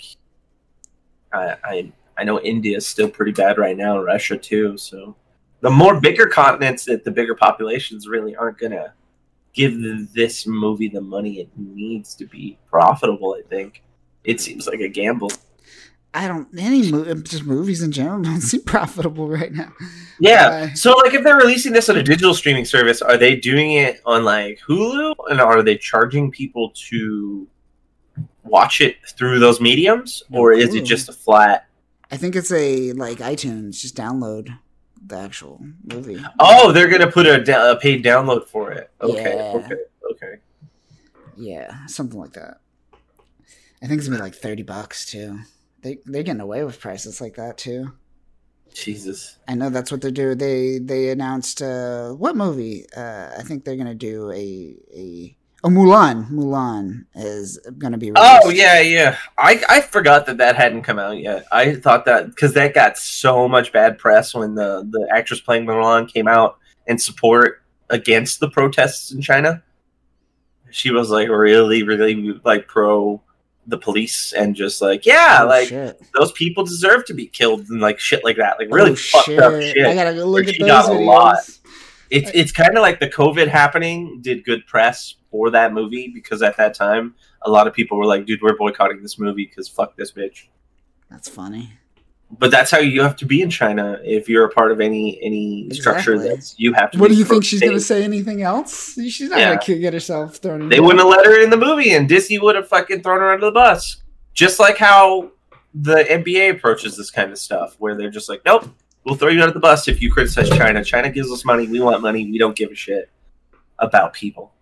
I I, I know India is still pretty bad right now, Russia too. So the more bigger continents that the bigger populations really aren't gonna give this movie the money it needs to be profitable. I think it seems like a gamble. I don't any mo- just movies in general don't seem profitable right now. Yeah. Uh, So, like, if they're releasing this on a digital streaming service, are they doing it on like Hulu, and are they charging people to watch it through those mediums, or is it Hulu. just a flat? I think it's a like iTunes. Just download the actual movie. Oh, they're gonna put a, da- a paid download for it. Okay. Yeah. Okay. Okay. Yeah, something like that. I think it's gonna be like thirty bucks too. They they're getting away with prices like that too. Jesus. I know that's what they're doing. They they announced uh, what movie? Uh, I think they're gonna do a a oh Mulan. Mulan is gonna be. Released. Oh yeah, yeah. I I forgot that that hadn't come out yet. I thought that because that got so much bad press when the the actress playing Mulan came out in support against the protests in China. She was like really, really like pro the police and just like yeah, Oh, like shit. those people deserve to be killed and like shit like that. Like really Oh, fucked up shit. I gotta go look Where at she those got a lot. videos. It's it's kind of like the COVID happening did good press for that movie because at that time a lot of people were like, "Dude, we're boycotting this movie because fuck this bitch." That's funny. But that's how you have to be in China if you're a part of any any structure. Exactly. That's you have to. What be do you think she's pro-state. gonna say? Anything else? She's not Yeah. gonna get herself thrown in. They jail. wouldn't have let her in the movie, and Disney would have fucking thrown her under the bus. Just like how the N B A approaches this kind of stuff, where they're just like, "Nope, we'll throw you under the bus if you criticize China. China gives us money. We want money. We don't give a shit about people."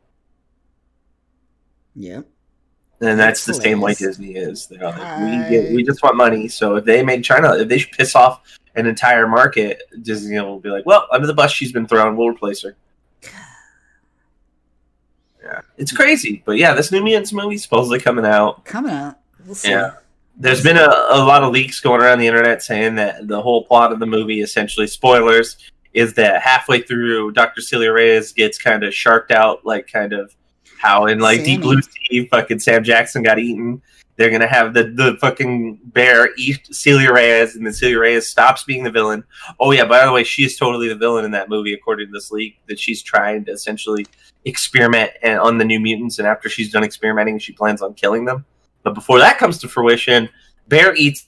Yep. And that's the That's same way hilarious. Disney is. They're like, I- we get, we just want money. So if they make China, if they should piss off an entire market, Disney will be like, well, under the bus she's been thrown, we'll replace her. Yeah, it's crazy. But yeah, this New Mutants movie supposedly coming out. Coming out. We'll see. Yeah. There's been a, a lot of leaks going around the internet saying that the whole plot of the movie, essentially spoilers, is that halfway through Doctor Celia Reyes gets kind of sharked out, like kind of how in like Deep Sammy. Blue Sea, fucking Sam Jackson got eaten. They're gonna have the, the fucking bear eat Celia Reyes, and then Celia Reyes stops being the villain. Oh yeah, by the way, she is totally the villain in that movie, according to this leak. That she's trying to essentially experiment and, on the New Mutants, and after she's done experimenting, she plans on killing them. But before that comes to fruition, Bear eats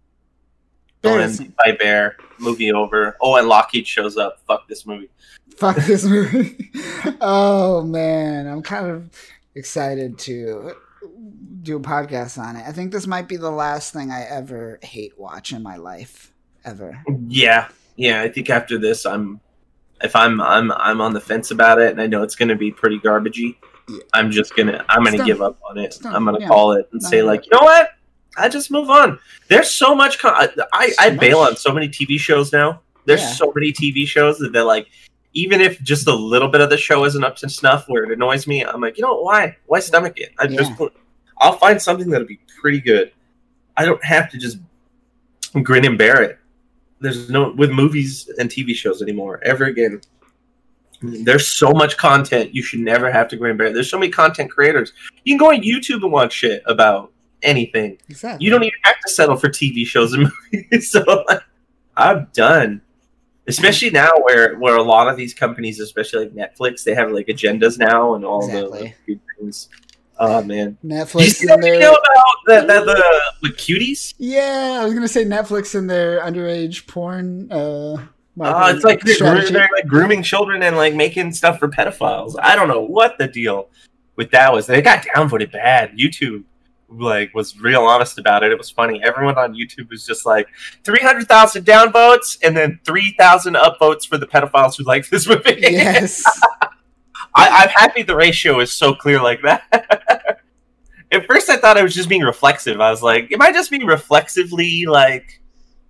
Bear villain by Bear. Movie over. Oh, and Lockheed shows up. Fuck this movie. Fuck this movie. Oh man, I'm kind of excited to do a podcast on it. I think this might be the last thing I ever hate watch in my life, ever. Yeah, yeah. I think after this, I'm if I'm I'm I'm on the fence about it, and I know it's going to be pretty garbagey. Yeah. I'm just gonna I'm It's gonna done. give up on it. It's done. I'm gonna Yeah. call it and No, say no. like, you know what? I just move on. There's so much. Con- I I, So I bail much. on so many T V shows now. There's Yeah. so many T V shows that they're like, even if just a little bit of the show isn't up to snuff, where it annoys me, I'm like, you know what? Why? Why stomach it? I Yeah. just I'll find something that'll be pretty good. I don't have to just grin and bear it. There's no with movies and T V shows anymore. Ever again. There's so much content you should never have to grin and bear it. There's so many content creators. You can go on YouTube and watch shit about anything. Exactly. You don't even have to settle for T V shows and movies. So like, I'm done. Especially now where, where a lot of these companies, especially like Netflix, they have like agendas now and all Exactly. the good things. Oh man. Did you Netflix see that and video their about that, that the with cuties? yeah, I was gonna say Netflix and their underage porn. Uh, Oh, it's like they're, strategy. they're like grooming children and like making stuff for pedophiles. I don't know what the deal with that was. They got downvoted bad. YouTube like was real honest about it. It was funny. Everyone on YouTube was just like three hundred thousand downvotes and then three thousand upvotes for the pedophiles who like this movie. Yes. I, I'm happy the ratio is so clear like that. At first, I thought I was just being reflexive. I was like, am I just being reflexively like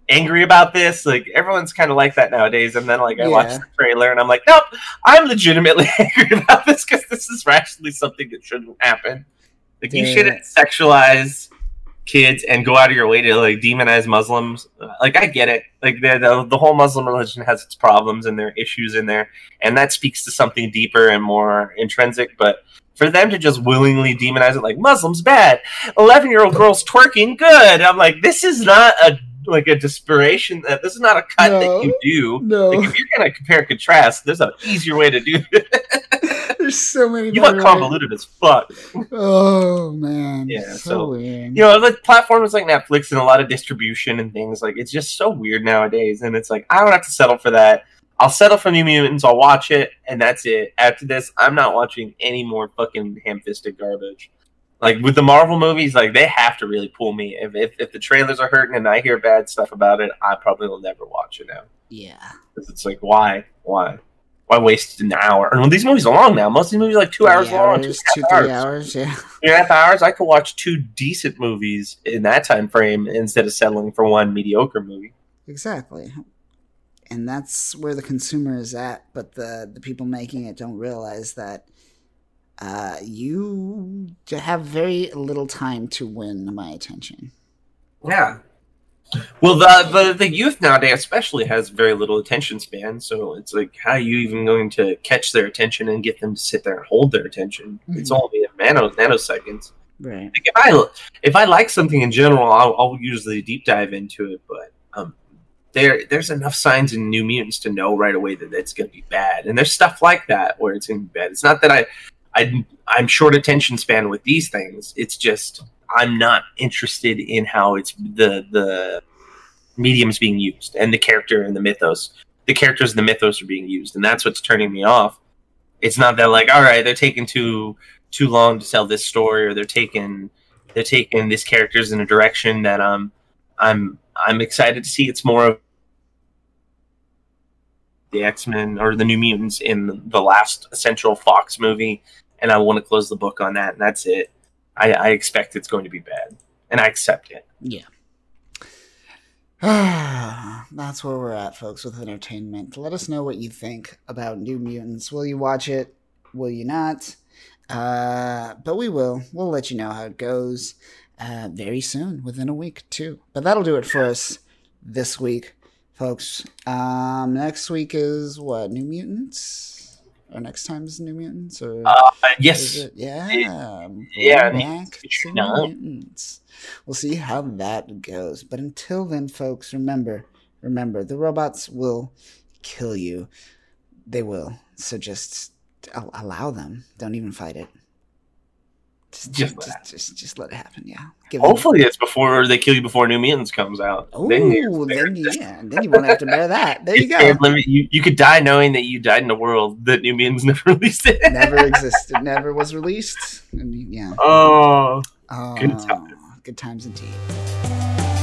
angry about this. Like everyone's kind of like that nowadays. And then like I Yeah. watched the trailer and I'm like, nope, I'm legitimately angry about this because this is actually something that shouldn't happen. Like you Yeah. shouldn't sexualize kids and go out of your way to like demonize Muslims. Like I get it. Like the, the the whole Muslim religion has its problems and there are issues in there, and that speaks to something deeper and more intrinsic. But for them to just willingly demonize it, like Muslims bad, eleven year old girls twerking good. I'm like, this is not a like a desperation. That this is not a cut No. that you do. No. Like if you're gonna compare and contrast, there's an easier way to do it. There's so many. You better look convoluted as fuck. ways. Oh man. Yeah, So, so, weird. You know, the platforms like Netflix and a lot of distribution and things, like, it's just so weird nowadays. And it's like, I don't have to settle for that. I'll settle for New Mutants, I'll watch it, and that's it. After this, I'm not watching any more fucking ham-fisted garbage. Like, with the Marvel movies, like, they have to really pull me. If, if, if the trailers are hurting and I hear bad stuff about it, I probably will never watch it now. Yeah. Because it's like, why? Why? Why waste an hour? And these movies are long now. Most of these movies are like two hours Three long. Two, hours, two two, hours. three hours. Yeah. Three and a half hours, I could watch two decent movies in that time frame instead of settling for one mediocre movie. Exactly. And that's where the consumer is at, but the, the people making it don't realize that uh, you have very little time to win my attention. Yeah. Well, the, the the youth nowadays especially has very little attention span, so it's like, how are you even going to catch their attention and get them to sit there and hold their attention? Mhm. It's only in nano, nanoseconds. Right. Like if I if I like something in general, I'll, I'll usually deep dive into it, but um, there there's enough signs in New Mutants to know right away that it's going to be bad, and there's stuff like that where it's going to be bad. It's not that I, I I'm short attention span with these things. It's just I'm not interested in how it's the the medium's being used and the character and the mythos. The characters and the mythos are being used, and that's what's turning me off. It's not that like, all right, they're taking too too long to tell this story, or they're taking they're taking these characters in a direction that um I'm I'm excited to see. It's more of the X-Men or the New Mutants in the last Essential Fox movie, and I want to close the book on that, and that's it. I, I expect it's going to be bad, and I accept it. Yeah. That's where we're at, folks, with entertainment. Let us know what you think about New Mutants. Will you watch it? Will you not? Uh, but we will. We'll let you know how it goes uh, very soon, within a week, too. But that'll do it for us this week, folks. Um, next week is what? New Mutants? Or next time is New Mutants? Or Uh, is yes. it? Yeah. Yeah, Back to no. New Mutants. We'll see how that goes. But until then, folks, remember, remember, the robots will kill you. They will. So just al- allow them. Don't even fight it. Just, Just just, let just, just, just let it happen. Yeah. Give them- Hopefully, it's before they kill you before New Mutants comes out. Oh, Then then, you're spared. yeah, then you won't have to bear that. There you You're go. spared limit. You, you could die knowing that you died in a world that New Mutants never released it. Never existed. Never was released. And yeah. Oh, Oh, good times. Good times indeed.